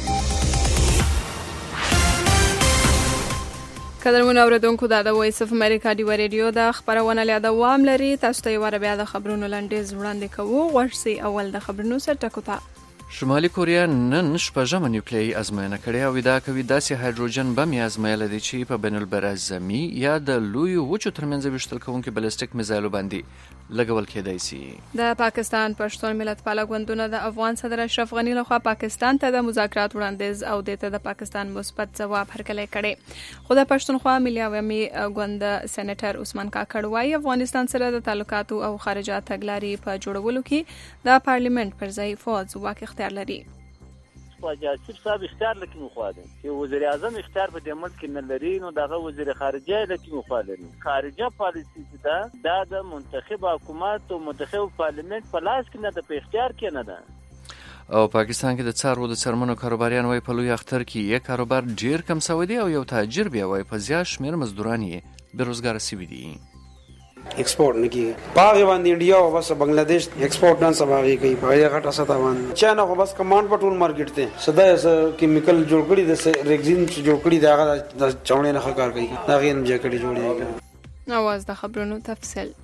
قدرمن اوریدونکو دا د وایس اف امریکا ډیو ریډیو د خبرونه له دوام لري. تاسو ته یو بیا د خبرونو لاندې وړاندې کوو. ورسي اول د خبرونو سره ټکو ته. شمالي کوریا نن شپږمه نیوکلیایي ازموینه کړې او دا کوي داسې هایدروجن بم یې ازمایل دي چې په بین البرازمي یا د لوی وچو ترمنځ وشتل کوونکي بلستیک میزایلو باندې لګول کېدای شي. د پاکستان پښتون ملت پاله ګوندونه د افغان صدر اشرف غنی لخوا پاکستان ته د مذاکرات وړاندیز او د ته د پاکستان مثبت ځواب هرکلی کړي. خو د پښتونخوا ملي عوامي ګوند سېنیټر عثمان کاکړ وايي افغانستان سره د تعلقاتو او خارجه تګلارې په جوړولو کې د پارلیمنت پر ځای فوج واک اختیار لري. خواجه آصف صاحب اختیار لکه مخوادن چې وزیر اعظم اختیار په دې ملک کې نه لري نو دغه وزیر خارجه لکه مخوادن خارجه پالیسی دا د دا منتخب حکومت او منتخب پارلیمنت په لاس کې نه د په اختیار کې نه ده. او پاکستان کې د څارو د څرمنو کاروباریان وای په لوی اختر کې یک کاروبار ډیر کم سوي دي او یو تاجر بیا وای په زیات شمیر مزدوران یې بیروزګار سوي دي. एक्सपोर्ट नहीं की पागे बांध इंडिया और बस बांग्लादेश एक्सपोर्ट ना सभागी कहीं पागे घाटा सता बांध चाइना को बस कमांड पटूल मार्केट थे सदा ऐसा केमिकल जोड़कड़ी जैसे रेक्सिन जोड़कड़ी दागा दा चौड़े ना खकार कहीं दागे न जैकेट जोड़ी है. आवाज दा खबरों तफसील.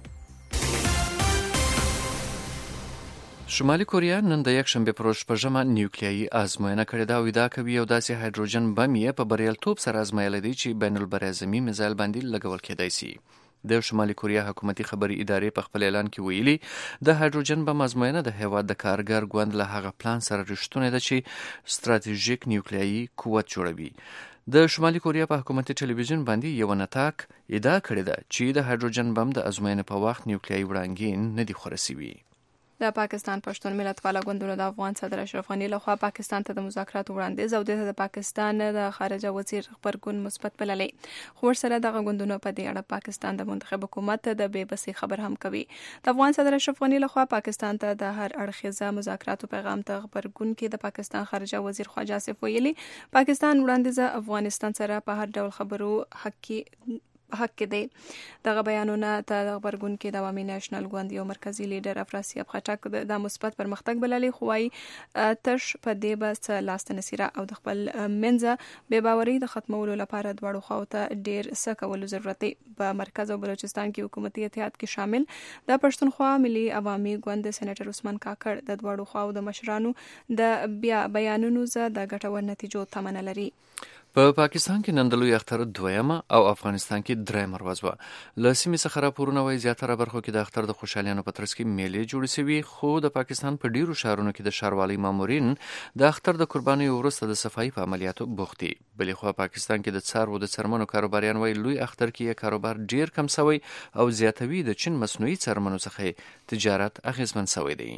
شمالي کوریا نن د یک شنبه پر ورځ شپږمه نیوکلیایي ازموینه کړې ده او دا کوي یو داسې هایدروجن بم یې په بریالیتوب سره ازمایل دي چې بین البرازمي میزایل باندې لګول کېدای شي. د شمالي کوریا حکومتي خبري ادارې په خپل اعلان کې ویلي د هایدروجن بم ازموینه د هیواد د کارګر ګوند له هغه پلان سره رښتونه ده چې ستراتیژیک نیوکلیایي قوت جوړوي. د شمالي کوریا په حکومتي ټلویزیون باندې یو نتاک ادعا کړې ده چې د هایدروجن بم د ازموینې په وخت نیوکلیایي وړانګې نه دي خورسوي. د پاکستان پښتون ملت پاله ګوندونو د افغان صدر اشرف غنی لخوا پاکستان ته د مذاکرات وړاندیز او د پاکستان د خارجه وزیر خبرګون مثبت بللې. خو سره د غوندونو په دې اړه پاکستان د منتخب حکومت د بے بسي خبر هم کوي. د افغان صدر اشرف غنی لخوا پاکستان ته د هر اړخیزه مذاکراتو پیغام ته خبرګون کې د پاکستان خارجه وزیر خواجه آصف ویلي پاکستان وړاندیز افغانستان سره په هر ډول خبرو حق کې حق کې دی. دغه بیانونه ته خبرګون کې د عوامي نېشنل ګوند یو مرکزی لیډر افراسیاب خټک د مثبت پرمختګ بللې خو وايي تش په دې بس لاست نصيره او د خپل منځه بے باوري د ختمولو لپاره دواړو خواو ته ډیر څه کولو ضرورت دی. په مرکز او بلوچستان کې حکومتي اتحاد کې شامل د پښتونخوا ملي عوامي ګوند سېنیټر عثمان کاکړ د دواړو خواو د مشرانو د بیا بیانونو زه د ګټور نتیجو تمنه لري. په پاکستان کې نن د لوی اختر دویمه او افغانستان کې درېمه ورځ وه. له سیمې څخه راپورونه وایي زیاتره برخو کې د اختر د خوشحالیانو په ترڅ کې میلې جوړې شوي خو د پاکستان په ډیرو ښارونو کې د ښاروالۍ مامورین د اختر د قربانیو وروسته د صفایي په عملیاتو بوخت دي. بلې خوا پاکستان کې د څاروو د څرمنو کاروباریان وایي لوی اختر کې یې کاروبار ډیر کم شوی او زیاتوي د چین مصنوعي څرمنو څخه تجارت اغیزمن شوی دی.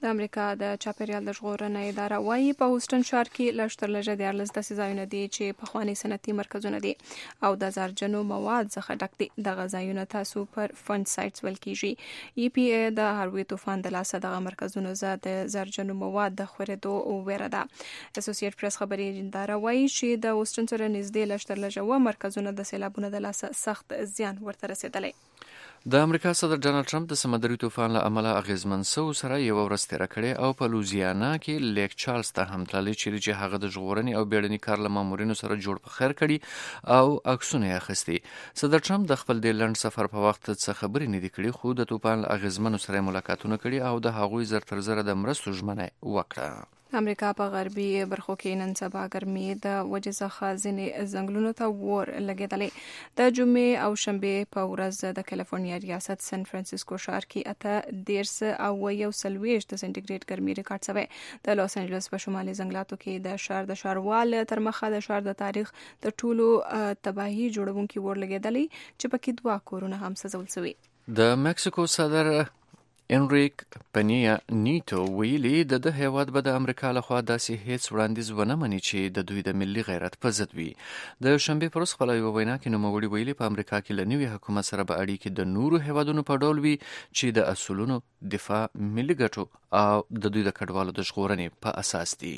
د امریکا د چاپیریال د ژغورنې اداره وايي په هوسټن ښار کې لږ تر لږه دیارلس داسې ځایونه دي چې پخواني صنعتي مرکزونه دي او د زهرجنو مواد څخه ډک دي. دغه ځایونه تاسو پر فن سایټس ویل کیږي. ای پی ای د هاروي طوفان د لاسه دغه مرکزونو زه د زهرجنو مواد د خورېدو ویره ده. اسوسییټ پریس خبري اداره وايي چې د هوسټن سره نږدې لږ تر لږه و مرکزونه د سیلابونو د لاسه سخت زیان ورته رسېدلی. د امریکا صدر ډانلډ ټرمپ د سمندري طوفان له امله اغیزمن سو سره یو ورځ تېره کړې او په لوزیانا کې لیک چارلز ته هم تللی چې هغه د ژغورنې او بیړني کار له مامورینو سره جوړ په خیر کړي او عکسونه یې اخیستي. صدر ټرمپ د خپل د لنډ سفر په وخت څه خبرې نه دي کړې خو د طوفان له اغیزمنو سره ملاقاتونه کړي او د هغوی زر تر زره د مرستو ژمنه وکړه. امریکا په غربي برخو کې نن سبا ګرمي د وجې څخه ځینې ځنګلونو ته ور لګېدلې. د جمعې او شنبې په ورځ د کالیفورنیا ریاست سان فرانسیسکو ښار کې اته دېرش او یو سلویښت سنټیګریډ ګرمي ریکارډ شوی. د لوس انجلس په شمالي ځنګلاتو کې د ښار د ښاروال تر مخه د ښار د تاریخ د ټولو تباهي جوړونکي ور لګېدلې چې پکې دوه کورونه هم سوځول شوي. د مکسیکو صدر انریک پنیا نیټو ویلي د د هیواد به د امریکا لخوا داسې هیڅ وړاندیز ونه مني چې د دوی د ملي غیرت په ضد وي. د شنبې پر ورځ خپله یوه وینا کې نوموړي ویلي په امریکا کې له نوي حکومت سره به اړیکې د نورو هیوادونو په ډول وي چې د اصولونو دفاع، ملي ګټو او د دوی د کډوالو د ژغورنې په اساس دي.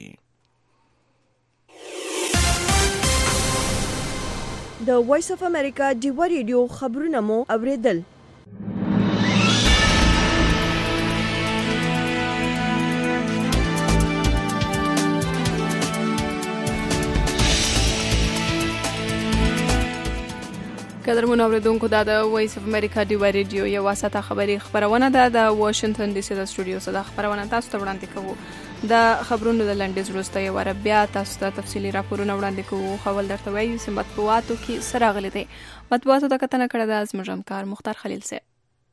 د وایس اف امریکا ډیوا ریډیو خبرونه مو اوریدل. قدرمن اوریدونکو دا د وایس اف امریکا ډیوا ریډیو یو واسطه خبري خبرونه ده د واشنگټن ډي سي د سټوډیو څخه د خبرونه تاسو ته وړاندې کوو. د خبرونو د لنډیز وروسته یو ور بیا تاسو ته تفصیلي راپورونه وړاندې کوو. خول درته وایو چې مطبوعاتو کې سره غلي دي. مطبوعاتو ته کتنه کړې ده زموږ همکار مختار خلیل سي.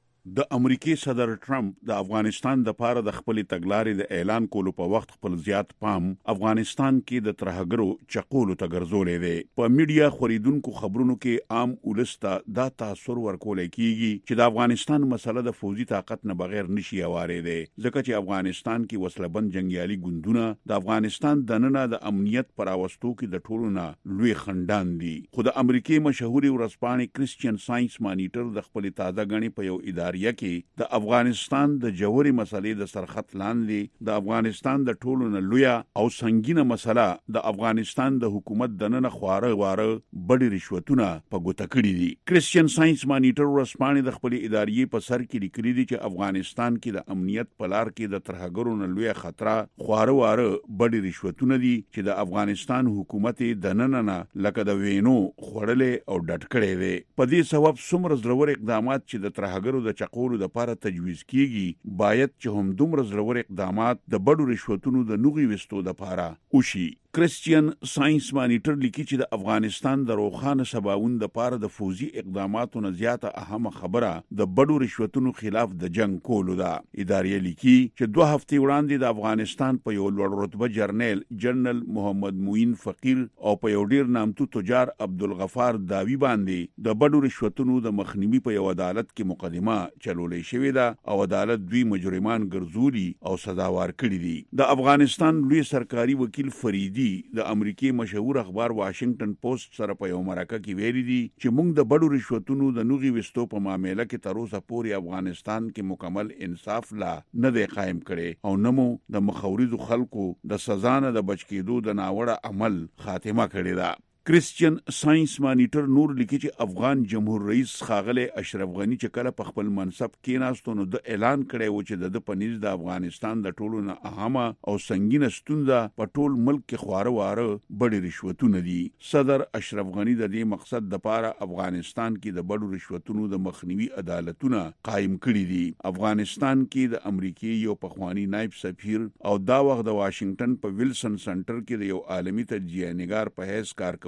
د امریکای صدر ټرمپ د افغانستان د پاره د خپل تګلارې د اعلان کولو په وخت خپل زیات پام افغانستان کې د ترهګرو چقولو ته ګرځولې دی. په میډیا خوریدونکو خبرونو کې عام ولسته دا تاثر ورکول کیږي چې د افغانستان مسله د فوزي طاقت نه بغیر نشي اوارې دی، ځکه چې افغانستان کې وسلبند جنگیالي ګوندونه د افغانستان د نننه د امنیت پر اوستو کې د ټولو نه لوی خندان دي. خو د امریکای مشهوري ورځپاڼې کریسچین ساينس مانیټر د خپل تازه غني په یو ادارې کې د افغانستان د جوړي مسلې د سرخط لاندې د افغانستان د ټولو نه لوی او سنگینه مسله د افغانستان د حکومت د نن خواره واره بډې رشوتونه په ګوته کړې دي. کریسچین ساينس مانیټر ورسپانې د خپل ادارې په سر کې لیکلي دي چې افغانستان کې د امنیت په لار کې د ترهګرو نه لوی خطر خواره واره بډې رشوتونه دي چې د افغانستان حکومت د نن نه لکه د وینو خړلې او ډټ کړې وي. په دې سبب څومره ضروري اقدامات چې د ترهګرو د چقولو د لپاره تجویز کیږي باید چې هم دومره ضروري اقدامات د بډو رشوتونو د نوغي وستو د لپاره وشي. کریسچین ساينس مانیټر لیکي چې د افغانستان د روخانه سباوند د لپاره د فوزي اقداماتو نه زیاته اهمه خبره د بډو رشوتونو خلاف د جنگ کولو ده. ادارې لیکي چې دوه هفتې وړاندې د افغانستان په یو لوړ رتبه جرنیل جنرال محمد موین فقیر او په یو ډیر نامتو تجار عبدالغفار داوی باندې د بډو رشوتونو د مخنیوي په یو عدالت کې مقدمه چلولې شوې ده او عدالت دوی مجرمان ګرځولي او سزاوار کړي دي. د افغانستان لوی سرکاري وکیل فریدي د امریکای مشهور اخبار واشنگټن پوسټ سره په یو مرکه کې ویلي دي چې موږ د بډو رشوتونو د نوغي وستو په معاملې کې تر اوسه پورې افغانستان کې مکمل انصاف لا نه دی قائم کړي او نمو د مخاورزو خلکو د سزا نه د بچ کېدو د ناوړه عمل خاتمه کړې ده. کریسچین ساينس مانیټر نور لیکي چې افغان جمهور رئیس ښاغلی اشرف غنی چې کله په خپل منصب کېناستو نو د اعلان کړی و چې د پنځ د افغانستان د ټولو نه اهمه او سنگینه ستونزه په ټول ملک کې خواره واره بډې رشوتونه دي. صدر اشرف غنی د دې مقصد د پاره افغانستان کې د بډو رشوتونو د مخنیوي عدالتونه قائم کړي دي. افغانستان کې د امریکای یو پخوانی نائب سفیر او دا وخت د واشنگټن په ویلسن سنټر کې د یو عالمي تجزیه نگار په حیث کار کوي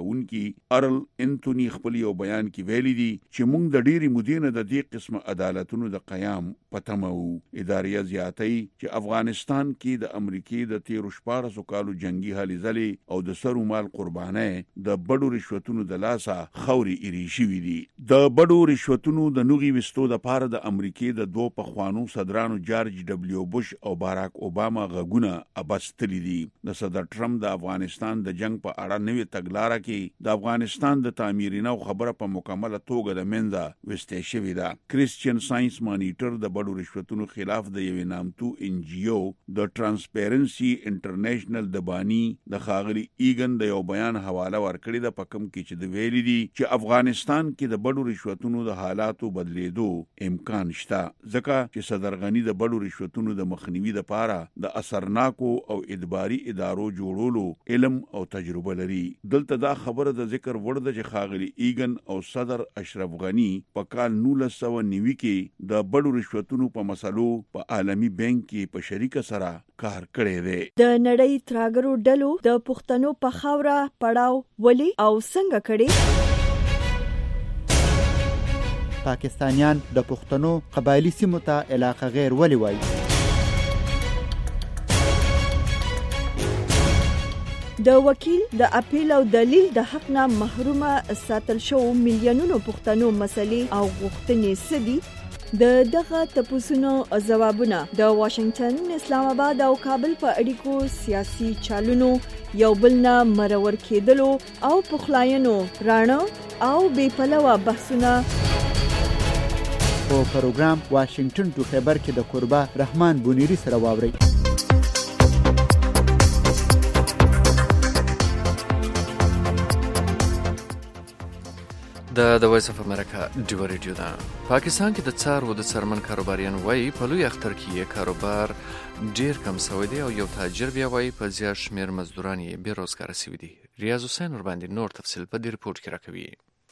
کوونکی ارل انټونی خپل یو بیان کې ویلي دي چې موږ د ډېری مودې نه د دې قسم عدالتونو د قیام پتمو. اداري زیاتۍ چې افغانستان کې د امریکای د تیرو شپاړسو کالو جنگي هلې ځلې او د سرو مال قربانۍ د بډو رشوتونو د لاسه خوري ایری شوي دي. د بډو رشوتونو د نوغي وستو د پاره د امریکای د دوه پخوانو صدرانو جارج ډبلیو بوش او باراک اوباما غږونه ابستلي دي. د صدر ټرمپ د افغانستان د جنگ په اړه نوې تګلارې کې د افغانستان د تعمیرینو خبره په مکمله توګه د منځه وستې شوې ده. کریسچین ساينس مانیټر د بډو رشوتونو خلاف د یوې نامتو ان جی او د ترانسپیرنسي انټرنیشنل د بانی د خاغلی ایګن د یو بیان حواله ورکړی د پکم کې چې د ویلي دي چې افغانستان کې د بډو رشوتونو د حالاتو بدلیدو امکان شته، ځکه چې صدر غنی د بډو رشوتونو د مخنیوي لپاره د اثرناکو او ادباري ادارو جوړولو علم او تجربه لري. دلته دا خبره د ذکر وړ ده چې خاغلی ایګن او صدر اشرف غنی په کال نولس سوه نوي کې د بډو رشوتونو په مسلو په عالمی بانک کې په شریکه سره کار کړی دی. د نړۍ تراګرو ډلو د پښتنو په خاوره پړاو ولي او څنګه کړي؟ پاکستانیان د پښتنو قبایلی سیمو ته علاقه غیر ولي وایي؟ د وکیل د اپیل او دلیل د حق نه محرومه ساتل شو میلیونونو پښتنو مسلې او غوښتنې سدي؟ د دغه تپوسونو ځوابونه د واشنگټن، اسلام آباد او کابل په اړیکو سیاسي چالونو یو بل نه مرور کېدلو او پخلاینو راڼه او بې پلوه بحثونه په پروګرام واشنگټن ټو خیبر کې د قربا رحمان بونیری سره واوري. د د وایس اف امریکا ډیو ریډیو ده. پاکستان کې د څار و د څرمن کاروباریان وایي په لوی اختر کې یې کاروبار ډیر کم شوی دی او یو تاجر بیا وایي په زیات شمیر مزدوران یې بیروزګار شوي دي. ریاض حسین ور باندې نور تفصیل په دې رپورت کې راکوي.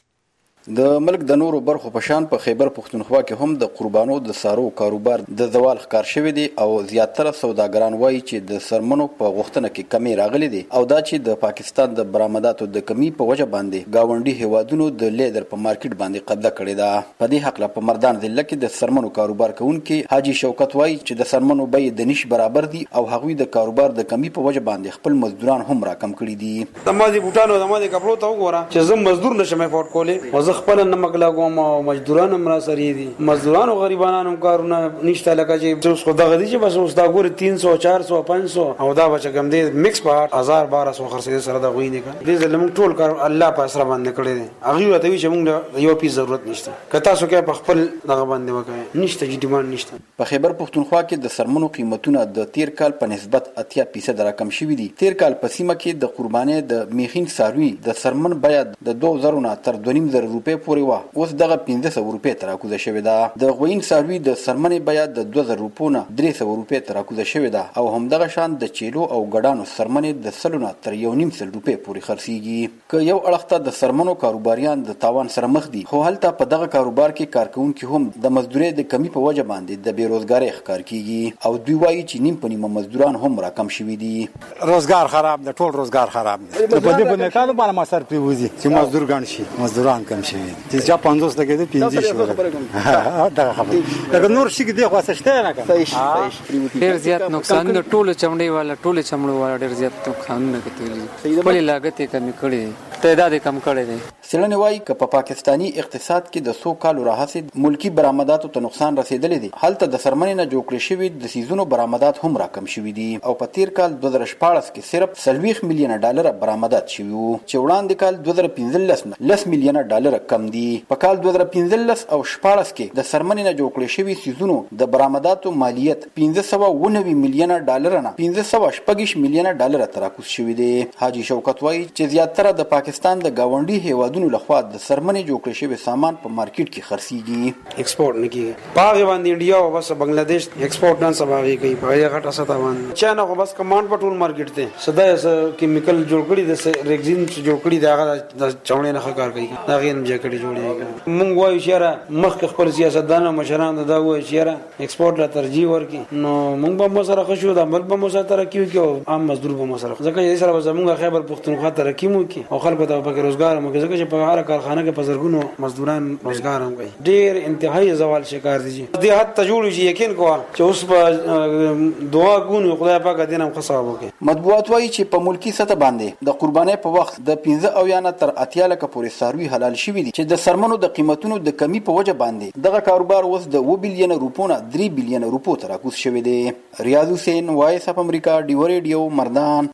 د ملک د نورو برخو په شان په خیبر پښتونخوا کې هم د قربانو د سارو کاروبار د زوال ښکار شوی دی او زیاتره سوداګران وایي چې د سرمنو په غوښتنه کې کمی راغلي دي او دا چې د پاکستان د برآمداتو د کمی په وجه باندې گاونډي هیوادونو د لیدر په مارکیټ باندې قبضه کړې ده. په دې حق له په مردان ضلع کې د سرمنو کاروبار کوونکي حاجی شوکت وایي چې د سرمنو بیې د نش برابر دي او هغوی د کاروبار د کمی په وجه باندې خپل مزدوران هم راکم کړي دي. د مازی بوټانو د مازی کپړو ته وګوره چې زم مزدور نشم افورد کولې او خپل نمک لګوم او مزدوران هم را سره دي. مزدوران او غریبانو کارونه نشته لکه چې اوس خو دغه دي چې بس اوس دا ګور تین سو چار سو پنځ سو او دا بچ کم دي مکس په هزار بارہ سو خرڅې سره دا غوي نه کا دې زلم ټول کار الله په اسره باندې کړی دي. هغه ته وی چې موږ یو پی ضرورت نشته کته سو کې په خپل دغه باندې وکړي نشته چې ډیماند نشته. په خیبر پښتونخوا کې د سرمنو قیمتونه د تیر کال په نسبت اتیا فیصد راکم شوي دي. تیر کال په سیمه کې د قربانۍ د میخین ساروي د سرمن باید د دوه زره نه تر دوه نیم زره روپۍ پورې و، اوس دغه پنځه سوه روپۍ ته راکوزه شوې ده. د غوین ساروي د سرمنې بیه د دوه زره روپو نه درې سوه روپۍ ته راکوزه شوې ده او همدغه شان د چیلو او ګډانو سرمنې د سلو نه تر یو نیم سل روپۍ پورې خرڅېږي. که یو اړخ ته د سرمنو کاروباریان د تاوان سره مخ دي، خو هلته په دغه کاروبار کې کارکوونکي هم د مزدورۍ د کمی په وجه باندې د بیروزګارۍ ښکار کیږي او دوی وایي چې نیم په نیمه مزدوران هم راکم شوي دي. روزګار خراب دی، ټول روزګار خراب دی. په دې باندې کار باندې مصرف پیوځي چې مزدور ګڼ شي، مزدوران کم شي. چې چا پنځوس لګېدل پنځه شي دا خبره لکه نور شي کې دی خو څه نه کوي. ډېر زیات نقصان د ټولو چمړې والا ټولو چمړو والا ډېر زیات نقصان نه کوي. خپل لاګت یې کمی کړی، تعداد یې کم کړی دی. څېړنې وایي که په پاکستاني اقتصاد کې د څو کالو راهیسې ملکي برآمداتو ته نقصان رسېدلی دی، هلته د سرمنې نه جوړ کړي شوي د څیزونو برآمدات هم راکم شوي دي او په تیر کال دوه زره شپاړس کې صرف څلوېښت میلیونه ډالره برآمدات شوي وو چې وړاندې کال دوه زره پنځلس نه لس میلیونه ډالره کم دي. په کال دوه زره پنځلس او شپاړس کې د سرمنې نه جوړ کړي شوي څیزونو د برآمداتو مالیت پنځه سوه اووه نوي میلیونه ډالره نه پنځه سوه شپږ میلیونه ډالره ته راکوز شوي دي. حاجي شوکت وایي چې زیاتره د پاکستان د گاونډي هیوادونو لخوا د سرمنې جوړ کړي شوي سامان په مارکیټ کې خرڅېږي، ایکسپورټ نه کیږي. په هغې باندې انډیا او بس بنګلادیش ایکسپورټ نن سبا هغې کوي، په هغې غټه سطح باندې چاینا خو بس کمانډ په ټول مارکیټ دی. سدا یې کیمیکل جوړ کړي د ریګزین جوړ کړي دی، هغه د چوڼې نه ښه کار کوي، د هغې نه جاکټې جوړېږي. موږ وایو چې یاره مخکې خپل سیاستدان او مشران دا وایي چې یاره ایکسپورټ له ترجیح ورکړي، نو موږ به مو سره ښه شو، د ملک به مو سره ترقي وکړي او عام مزدور به مو سره، ځکه چې سره به زموږ خیبر پښتونخوا ترقي مو وکړي او خلک خلکو ته پکې روزګار مو کې چې په هر کارخانه کې په زرګونو مزدوران روزګار هم کوي. ډیر انتهایی زوال شکار دي دي حد ته جوړ شي یقین کوه چې اوس په دعا کوو خدای پاک دې نام خصاب وکړي. مطبوعات وایي چې په ملکی سطح باندې د قربانۍ په وخت د پنځه او یا نه تر اتیا لکه پورې څاروي حلال شوي دي چې د سرمنو د قیمتونو د کمی په وجه باندې دغه کاروبار اوس د اوه بیلیونه روپو نه درې بیلیونه روپو ته راکوز شوی دی. ریاض حسین، وایس اف امریکا، ډیو ریډیو، مردان.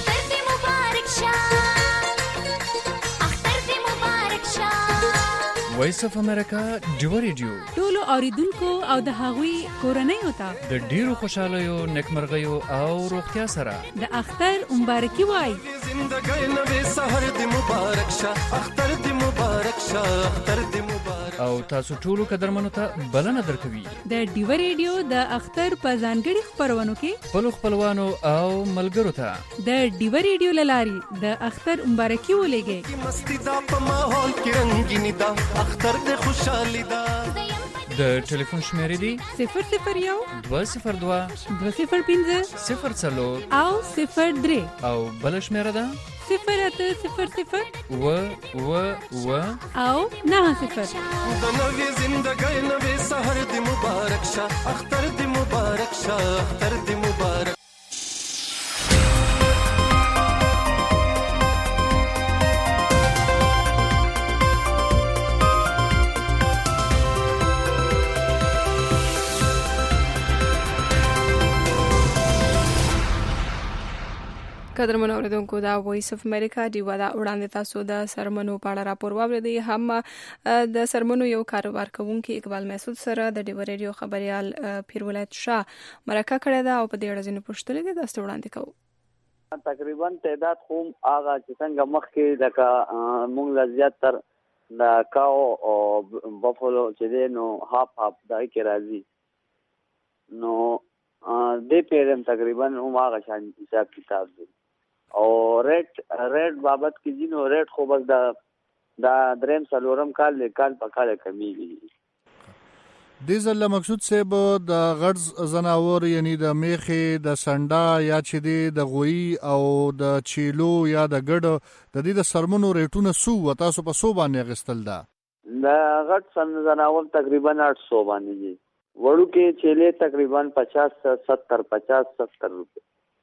وایس اف امریکا ډیو ریډیو ټولو اوریدونکو او د هغوی کورنۍ ته د ډیرو خوشالیو، نیکمرغیو او روغتیا سره د اختر مبارکي وای. زندګۍ نوې سحر دې مبارک شه، اختر دې مبارک شه، اختر دې مبارک. او تاسو ټولو قدرمنو ته بلنه درکوي د ډیو ریډیو د اختر په ځانګړي خپرونو کې خپل خپلوانو او ملګرو ته د ډیو ریډیو للاري د اختر مبارکي ولېږي. مستی دا په ماحول کې رنگینی دا اختر دې خوشحالي دا. د ټلیفون شمیرې دي صفر صفر یو دوه صفر دوه دوه صفر پنځه صفر څلور او صفر درې او بل شمیره ده صفر اته صفر صفر و و و او نه صفر. د نوې زندګۍ نوې سحر دې مبارک شه، اختر دې مبارک شه، اختر دې مبارک. قدرمنو اوریدونکو دا وایس اف امریکا ډیو دا وړاندې تاسو د سرمنو په اړه راپور واوریدئ. هم د سرمنو یو کاروبار کوونکی اقبال محسود سره د ډیو ریډیو خبريال پیر ولایت شاه مرکه کړې ده او په دې اړه ځینې پوښتنې دي تاسو وړاندې کوو. تقریبا تعداد خو هغه چې څنګه مخکې د موږ لا زیات تر د کاو او بفلو چې دی نو هاپ هاپ دای کې راځي نو دې پیرم تقریبا هم هغه شان حساب کتاب دی او ریټ ریټ بابت کې جنو ریټ خو بس دا دا دریم سلورم کال له کال په کال کمیږي. دې ځل مقصود صاحب د غرض زناور یعنی د میخې د سنډا یا چې دی د غوی او د چیلو یا د ګډ د دې د سرمنو ریټونه سو و تاسو په سو باندې غستل دا د غټ سن زناور تقریبا آठ سو باندې دي، وړو کې چیلې تقریبا پچاس ستر پچاس ستر روپے.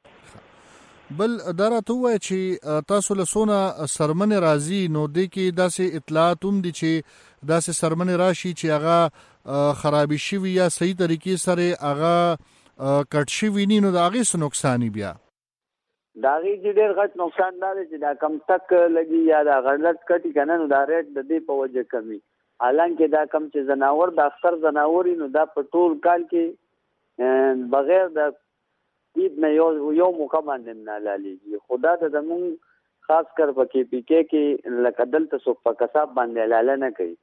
بل دارا تو وای چې تاسو له سونه سرمن راضی نو د کې داسې اطلاعات هم دي چې داسې سرمن راشي چې هغه خرابې شي یا صحیح طریقې سره هغه کټ شي ویني نو د هغه څه نقصان بیا داغي چې ډېر غټ نقصان دار چې دا کم تک لګي یا دا غلط کټي کنه نو دا ریټ د دې په وجه کمی. حالانکه دا کم چې زناور د اختر زناوري نو دا په ټول کال کې بغیر د دید نه یو یو موقع باندې نه لالي خدا ته زمون خاص کر په کې پی کې کې لکه دلته سو په کسب باندې لاله نه کوي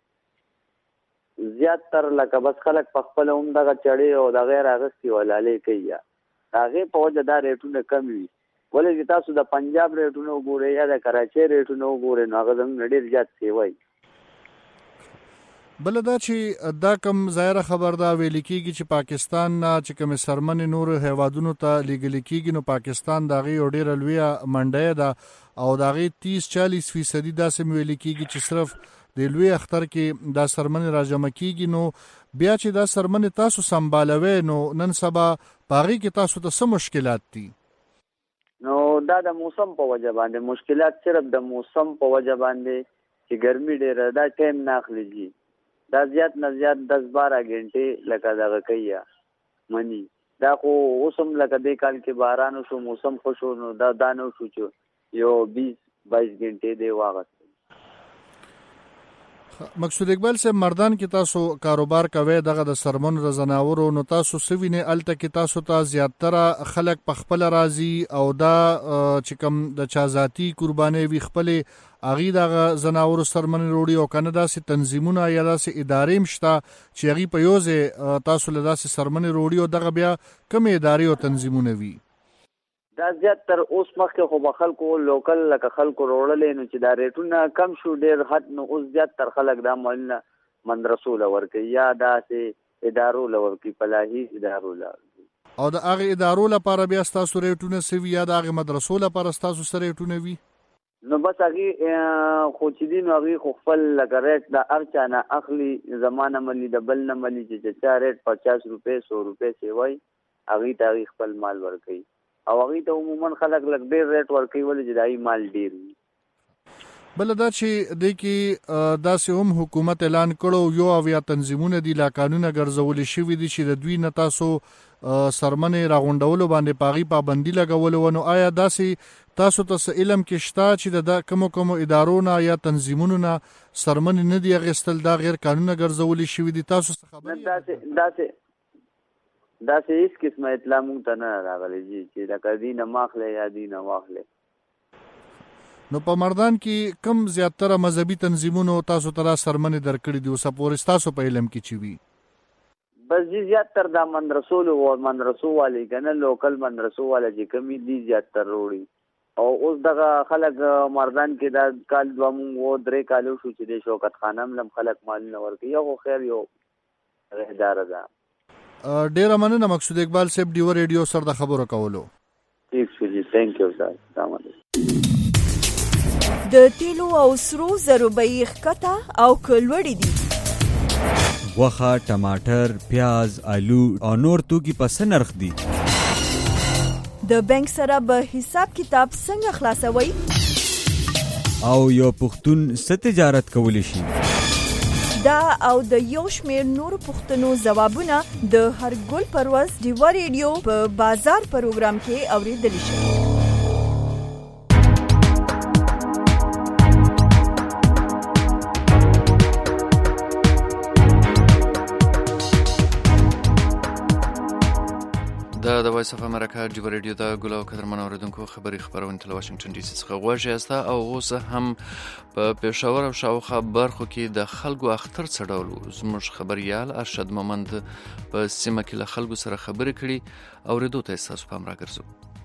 زیات تر لکه بس خلک په خپل هم دغه چړې او د غیر اغستی ولالې کوي هغه په وجه دا ریټونه کم وي. ولې تاسو د پنجاب ریټونه وګورئ یا د کراچۍ ریټونه وګورئ نو هغه زموږ ډېر زیات سی وای. بل دا چې دا کم ظاهره خبر دا ویل کېږي چې پاکستان نه چې کوم سرمن نور هیوادونو ته لیږل کېږي نو پاکستان دغه ډېر لوی منډه ده او دغه تیس چالیس فیصدي داسې ویل کېږي چې صرف د لوی اختر کې دا سرمن راجمع کېږي نو بیا چې دا سرمن تاسو سمبالوي نو نن سبا پاغي کې تاسو ته څه مشکلات دي؟ نو دا د موسم په وجه باندې مشکلات صرف د موسم په وجه باندې چې ګرمي ډېره دا ټایم نه اخلي دا زیات نه زیات دس بارہ غنټې لکه دغه کوي منی دا خو اوسم لکه دې کال کې باران شو موسم خوشو نو دا دانو شو چې یو بیس بائیس غنټې دی واغست. مقصود اقبال سے مردان کې تاسو کاروبار کوي دغه د سرمن د زناورو نو تاسو سوینه الته کې تاسو ته زیاتره خلک په خپل راضي او دا چې کوم د چا ذاتی قرباني وی خپل اغي دغه زناورو سرمن وروړي او کنه داسې تنظیمونه یا داسې ادارې مشته چې اغي په یوځه تاسو له داسې سرمن وروړي او دغه بیا کوم ادارې او تنظیمونه وی دا زیات تر اوس مخکې خو به خلکو لوکل لکه خلکو روړلې نو چې دا ریټونه کم شو ډېر حد نو اوس زیات تر خلک دا مالونه مدرسو لور کوي یا داسې ادارو لور کوي پلاهي ادارو لور او د هغه ادارو لپاره بیا تاسو ریټونه سوي یا د هغه مدرسو لپاره تاسو سره ریټونه وي نو بس هغه خو چې دین هغه خو خپل لګریټ د ارچانه اخلي زمانه ملي د بل نه ملي چې چا ریټ پچاس روپے سو روپے سی وای هغه ته خپل مال ورکي او هغه ته عموما خلک لګ ډیر ریټ ورکي ولې چې دای مال ډیر بل دا چې د کی داسې هم حکومت اعلان کړو یو اویا تنظیمونه دي لا قانون ګرځول شوی دي چې د دوی نه تاسو سرمنې راغونډولو باندې پاغي پابندي لګولو ونو آیا داسې تاسو ته علم کې شته چې د کوم کوم ادارو نه یا تنظیمونو نه سرمنې نه دی غستل دا غیر قانوني ګرځول شوی دي تاسو څه خبر داسې داسې داسې هیڅ قسمه اطلاع مونږ ته نه راغلی جی چې دا کدی نه ماخله یا دی نه واخله نو په مردان کې کم زیاتره مذهبي تنظیمونو تاسو ته سرمنې درکړي دي او سپورس تاسو په علم کې چوي بس جی زیاتر دا مدرسو او مدرسو والی کنه لوکل مدرسو والا چې کمی دي زیاتر وروړي او اوس دغه خلک مردان کې دا کال دوه مو درې کالو شو چې د شوکت خانم لم خلک مال نه ورکي یو خیر یو اداره ده ډیره مننه مقصود اقبال صاحب دیو ریډیو سره د خبرو کولو ٹھیک شو جی ثانک یو سر السلام علیکم د تیلو او سرو زرو بیخ کتا او کلوړی دي غوښه، ټماټر، پیاز، آلو او نور توکي په څه نرخ دي؟ د بانک سره به حساب کتاب څنګه خلاصوي؟ او یو پښتون څه تجارت کولی شي؟ دا او د یو شمېر نورو پوښتنو ځوابونه د هرګل پرواز ډیوا ریډیو په بازار پروګرام کې اورېدلی شي. دا د وایس اف امریکا ډیوا ریډیو د ګلو قدرمن اوریدونکو خبري خبرونه تل واشنگټن ډي سي څخه غواړي استا او اوس هم په پېښور او شاوخوا برخو کې د خلکو اختر څډول زموږ خبريال ارشد مومند په سیمه کې له خلکو سره خبرې کړي او ریډو ته تاسو پام راګرځو.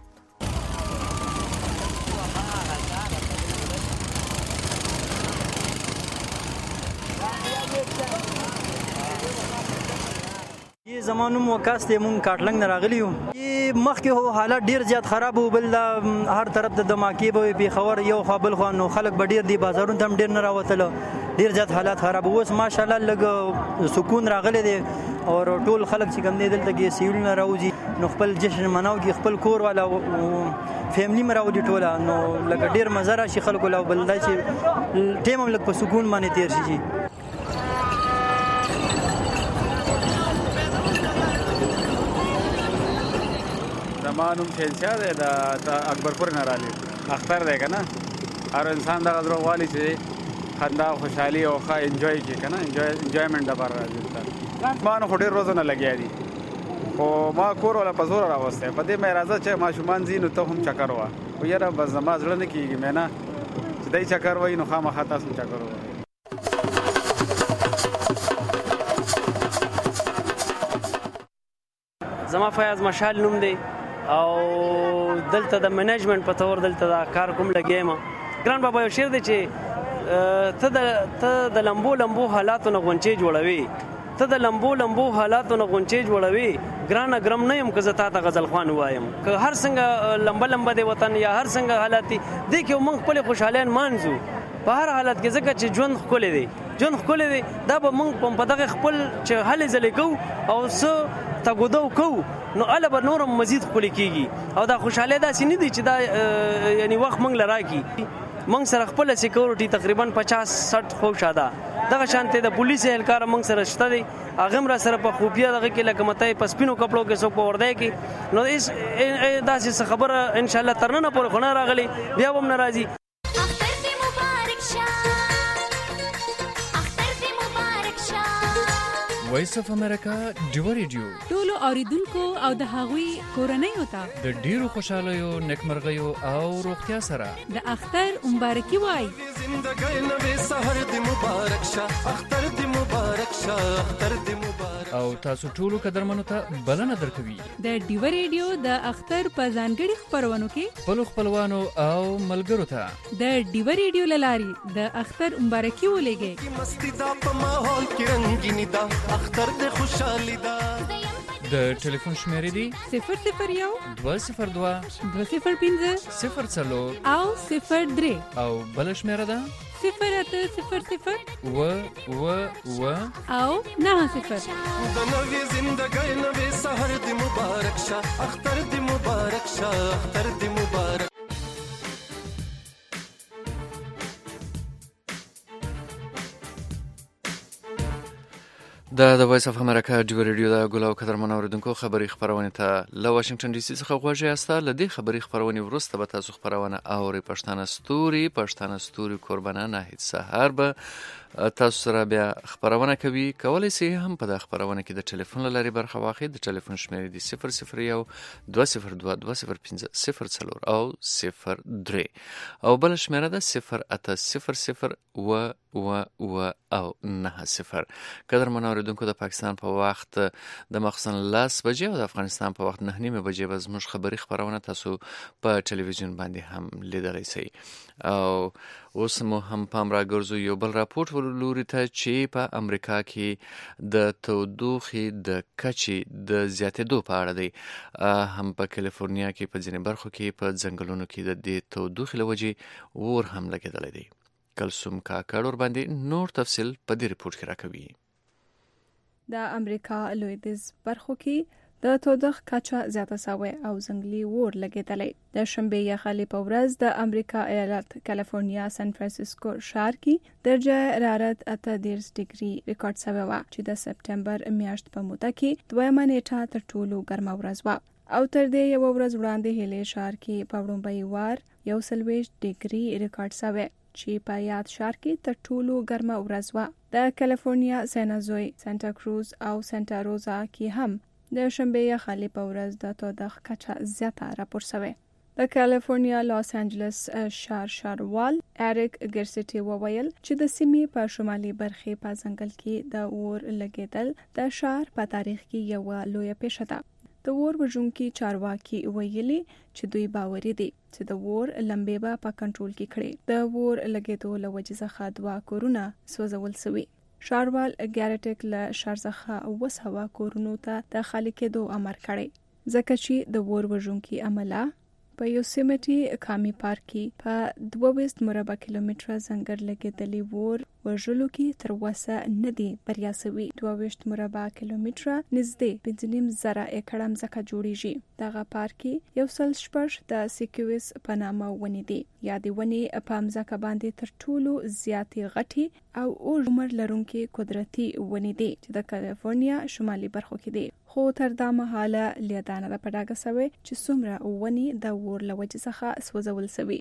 زمانو موکاس ته مون کاټلنګ نه راغلی یو مخکې هو حالات ډیر زیات خراب وو بل هر طرف د دماکي به په خبر یو خپل خو نو خلک به ډیر دی بازارونو تم ډیر نه راوتل ډیر زیات حالات خراب وو ماشاءالله لګ سکون راغلی دی او ټول خلک چې کوم دی دلته کې سیول نه راوځي نو خپل جشن مناو کې خپل کور والا فیملی مراوډي ټوله نو لګ ډیر مزه راشي خلکو لا بل دا چې ټیم هم لګ په سکون باندې تیر شي. زمانوم شینشا دی د اکبرپور نه رالی اختر دی کنه هر انسان د غذرو والی چې خندا خوشحالي او ښه انجوای کوي کنه انجوای انجوایمنت لپاره راځي. ما نو ډېر روزونه لګیا دي خو ما کور ولا په زور راوسته په دې مې راځه چې ماشومان ځي نو ته هم چکر وه خو یاره بس زما زړه نه کېږي مې نه چې دی چکر وایي نو خامخا تاسو هم چکر ووایي. زما فیاض مشال نوم دی او دلته د منیجمنت په تور دلته دا کار کوم لګیم. ګران بابا یو شعر دی چې ته د ته د لمبو لمبو حالاتو نه غونچې جوړوي ته د لمبو لمبو حالاتو نه غونچې جوړوي ګران ګرم نه يم که زه تا ته غزل خوان وایم که هر څنګه لمبه لمبه دی وطن یا هر څنګه حالات دي دی کې موږ خپل خوشحالین مانځو په هر حالت کې ځکه چې ژوند ښکلی دی ژوند ښکلی دی دا به موږ په دغه خپل چې هلې ځلې کوو او څه تګودو کوو نو اله به نورم مزید ښکلی کېږي او دا خوشحالي داسې نه دي چې دا یعنی وخت موږ له راکړي موږ سره خپله سیکورټي تقریبا پچاس سټ خوشه ده دغه شانتې د پولیس اهلکار موږ سره شته دی هغه هم را سره په خوفیه دغه کې لکه متی په سپینو کپړو کې څوک په وردی کې نو داسې څه خبره انشاءالله تر ننه پورې خو نه راغلی بیا به هم نه راځي. وایس اف امریکا ډیوا ریډیو ټولو اوریدونکو او د هغوی کورنۍ ته د ډیرو خوشالیو نیکمرغیو او روغتیا سره د اختر مبارکي وای زندګۍ نوې سحر دې مبارک شه اختر دې مبارک شه اختر دې مبارک او تاسو ټولو قدرمنو ته بلنه درکوي د ډیوا ریډیو د اختر په ځانګړي خبرونو کې خپل خپلوانو او ملګرو ته د ډیوا ریډیو للاري د اختر مبارکي ولېږي مستی دا په ماحول کې رنگینی دا اختر دې خوشحالي دا د ټلیفون شمیرې دي صفر صفر یو دوه صفر دوه دوه صفر پنځه صفر څلور او صفر درې او بل شمیره ده صفر اته صفر صفر و و و او نه صفر. د نوې زندګۍ نوې سحر دی مبارک شه اختر دی مبارک شه اختر دی مبارک. دا د وایس اف امریکا ډیو ریډیو دا ګل او قدرمن اوریدونکو خبري خبرونه ته له واشنگټن ډي سي څخه غواړي استا له دې خبري خبرونه ورسته به تاسو خبرونه اوري پښتانه ستوري پښتانه ستوري قربانه نه هیڅ سحر به تاسو سره بیا خبرونه کوي کولای شي هم په د خبرونه کې د ټلیفون لاري برخه واخلي د ټلیفون شمیرې دي صفر صفر یو دوه صفر دوه دوه صفر پنځه صفر څلور او صفر درې او بل شمیره ده صفر اته صفر صفر و و و او نه صفر. قدرمن اوریدونکو د پاکستان په وخت د مخصن لاس بجې او د افغانستان په وخت نه نیمه بجې به زموږ خبري خبرونه تاسو په ټلویزیون باندې هم لیدلای شئ. او اوس مو هم پام راګرځو یو بل راپورټ ولوري ته چې په امریکا کې د تودوخې د کچې د زیاتېدو په اړه دی. هم په کالیفورنیا کې په ځینې برخو کې په ځنګلونو کې د دې تودوخې له وجې اور هم لګېدلی دی. کلسوم کاکړ ور باندې نور تفصیل په دې ریپورت کې راکوي. د امریکا لویدیځ برخو کې د تودوخې کچه زیاته شوې او ځنګلي اور لګېدلی. د شنبې یخلې په ورځ د امریکا ایالت کالیفورنیا سان فرانسیسکو ښار کې درجه حرارت اته دېرش ډیګري ریکارډ شوی و چې د سپټمبر میاشت په موده کې دویمه نیټه تر ټولو ګرمه ورځ و. او تر دې یو ورځ وړاندې هیلې ښار کې په وړاندې وار یو سلويش ډیګري ریکارډ شوی چې په یاد ښار کې تر ټولو ګرمه ورځ و. د کالیفورنیا سانازوی سانتا کروز او سانتا روزا کې هم د شنبې یخلې په ورځ د تودوخې کچه زیاته راپور شوې. د کالیفورنیا لاس انجلس ښار ښاروال اریک ګرسټي وویل چې د سیمې په شمالي برخې په ځنګل کې د اور لګېدل د ښار په تاریخ کې یو لویه پیښه ده. د اور وژونکي چارواکي ویلي چې دوی باوري دي چې د اور لمبې به په کنټرول کې کړي. د اور لګېدو له وجې څخه دوه کورونه سوځول شوي. ښاروال ګارټیک له ښار څخه اوه سوه کورونو ته د خالي کېدو امر کړی ځکه چې د اور وژونکي عمله په یوسیمیټي کامي پارک کې په دوه ویشت مربع کیلومتره ځنګل لګېدلي اور وژلو کې تر اوسه نه دي بریا شوي. دوه ویشت مربع کیلومتره نږدې پنځه نیم زره ایکړه ځمکه جوړیږي. دغه پارک کې یو سل شپږ د سیکویس په نامه ونې دي. یادې ونې په ځمکه باندې تر ټولو زیاتې غټې او اوږد عمر لرونکي قدرتي ونې دي چې د کالیفورنیا شمالي برخو کې دي. خو تر دا مهاله لیدانه د پډاګه سوي چې څومره ونې د اور له وجې څخه سوځول شوي.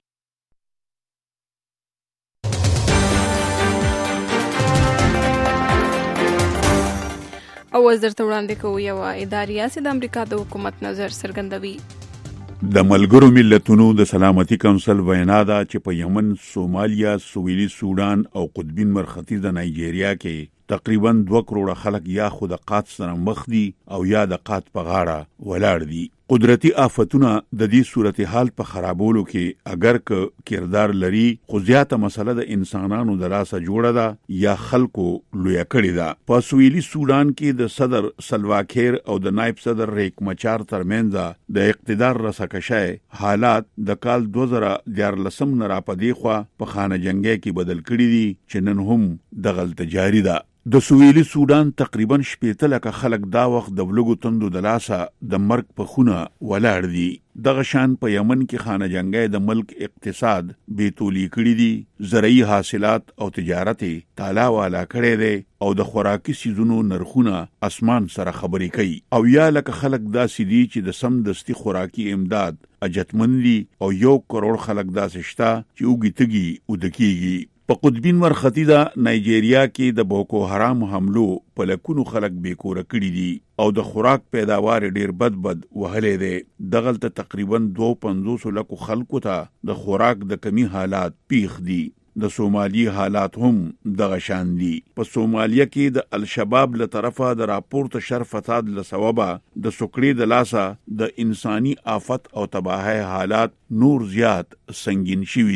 او وزارت وړاندې کوي یو اداري اساس د امریکا د حکومت نظر څرګندوي. د ملګرو ملتونو د سلامتي کونسل وینا ده چې په یمن، سومالیا، سویلي سودان او قطبین مرختیز د نایجیریا کې تقریبا دوه کروڑه خلک یا خود قات سره مخ دي او یا د قات په غاړه ولاړ دي. قدرتی آفتونه د دې صورتحال په خرابولو کې اگر که کردار لري خو زیاته مسله د انسانانو د لاسه جوړه ده یا خلکو لویه کړې ده. په سویلي سودان کې د صدر سلواکیر او د نائب صدر ریک مچار ترمنځ د اقتدار رسکشای حالات د کال دوه زره دیارلسم نه راپدې خوا په خانه جنګي کې بدل کړي دي چې نن هم دغلته جاری ده. د سویلي سودان تقریبا شپېته لکه خلک دا وخت د ولګو تندو د لاسه د مرګ په خونه ولاړ دي. دغه شان په یمن کې خانه جنګي د ملک اقتصاد بیتولی کړی دي. زرعي حاصلات او تجارت تالا والا کړی دی او د خوراکي سیزونو نرخونه اسمان سره خبرې کوي. او یا لکه خلک دا سدي چې د سم دستي خوراکي امداد اجتمن دي او یو کروڑ خلک دا سشتا چې اوږي تګي او دکیږي. په قطبین مرختی دا نایجیریا کې د بوکو حرام حملو په لکونو خلک بیکوره کړي دي او د خوراک پیداوار ډیر بد بد وهلې دي. دغلته تقریبا دوه پنځوس لکو خلکو ته د خوراک د کمی حالات پیښ دي. د سومالي حالات هم دغه شان دي. په سومالیا کې د الشباب له طرفه د راپورته شر فساد له سببه د سکړې د لاسه د انساني آفت او تباہی حالات نور زیات سنگین شوي دي.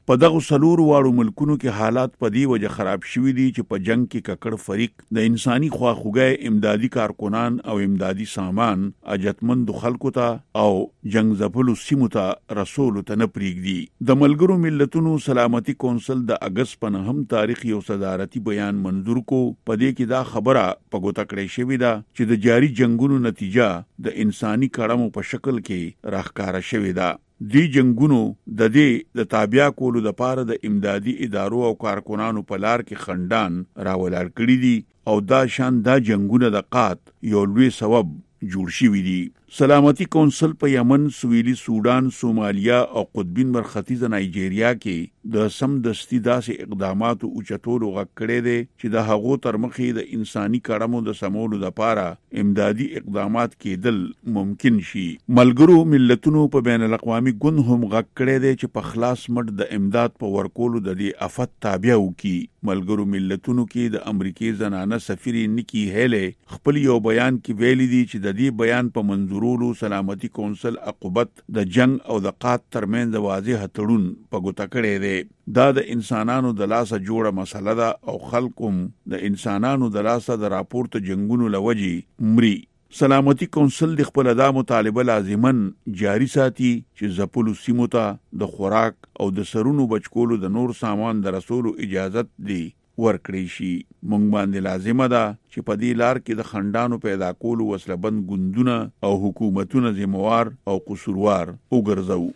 په دغه سلور واړو ملکونو کې حالات په دې وجه خراب شوي دي چې په جنگ کې ککړ فریق د انساني خواخوږۍ امدادي کارکنان او امدادي سامان اجتمند خلکو ته او جنگ ځپلو سیمو ته رسولو ته نه پرېږدي. د ملګرو ملتونو سلامتي کونسل د اګست په نهم تاریخ یو صدارتي بیان منظور کو. په دې کې دا خبره په ګوته کړې شوې ده چې د جاري جنگونو نتیجه د انساني کړمو په شکل کې راښکاره شوې ده. دی جنگونو د دې د تابع کولو د پاره د امدادي ادارو او کارکونانو په لار کې خندان راولار کړی دي او دا شان دا جنگونه د قات یو لوی سبب جوړ شوی دي. سلامتي کونسل په یمن، سویلي سودان، سومالیا او قطبین مرختیزه نایجیریا کې د سم دستی داسې اقداماتو اوچتولو غږ کړی دی چې د هغو تر مخې د انساني کړمو د سمولو لپاره امدادي اقدامات کېدل ممکن شي. ملګرو ملتونو په بین الاقوامي ګوند هم غږ کړی دی چې په خلاص مټ د امداد په ورکولو د دې افت تابع وکړي. ملګرو ملتونو کې د امریکای زنانه سفیر نیکی هیلې خپل یو بیان کې ویلي دي چې د دې بیان په منظور سلامتي کونسل عقوبت د جنگ او د قات ترمنځ واضح تړون په ګوته کړی دی. دا د انسانانو د لاسه جوړه مسله ده او خلکم د انسانانو د لاسه د راپورته جنگونو لوجي مري. سلامتي کونسل د خپل دا مطالبه لازمن جاری ساتي چې ځپلو سیمو ته د خوراک او د سرونو بچکولو د نور سامان د رسولو اجازت دی ورکړی شي. مونږ باندې لازمه ده چې په دې لار کې د خندانو پیدا کولو وسله بند ګوندونه او حکومتونه ذمہوار او قصوروار وګرځو.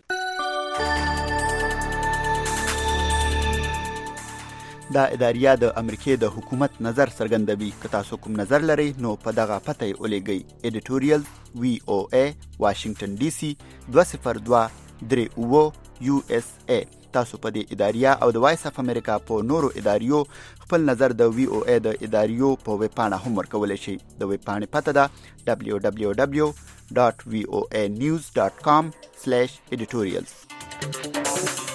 دا اداریه د امریکای د حکومت نظر څرګندوي. که تاسو کوم نظر لرئ نو په دغه پته یې ولېږئ. ایډیټوریال وی او ای واشنگټن ډي سي دوه صفر دوه درې اووه یو اس ای. تاسو په دې اداریه او د وایس اف امریکا په نورو اداریو خپل نظر د وی او ای د اداریو په ویب پاڼه هم ورکولی شئ. د ویب پاڼې پته ده دبلیو دبلیو دبلیو ډاټ وی او ای نیوز ډاټ کام سلیش ایډیټوریلز.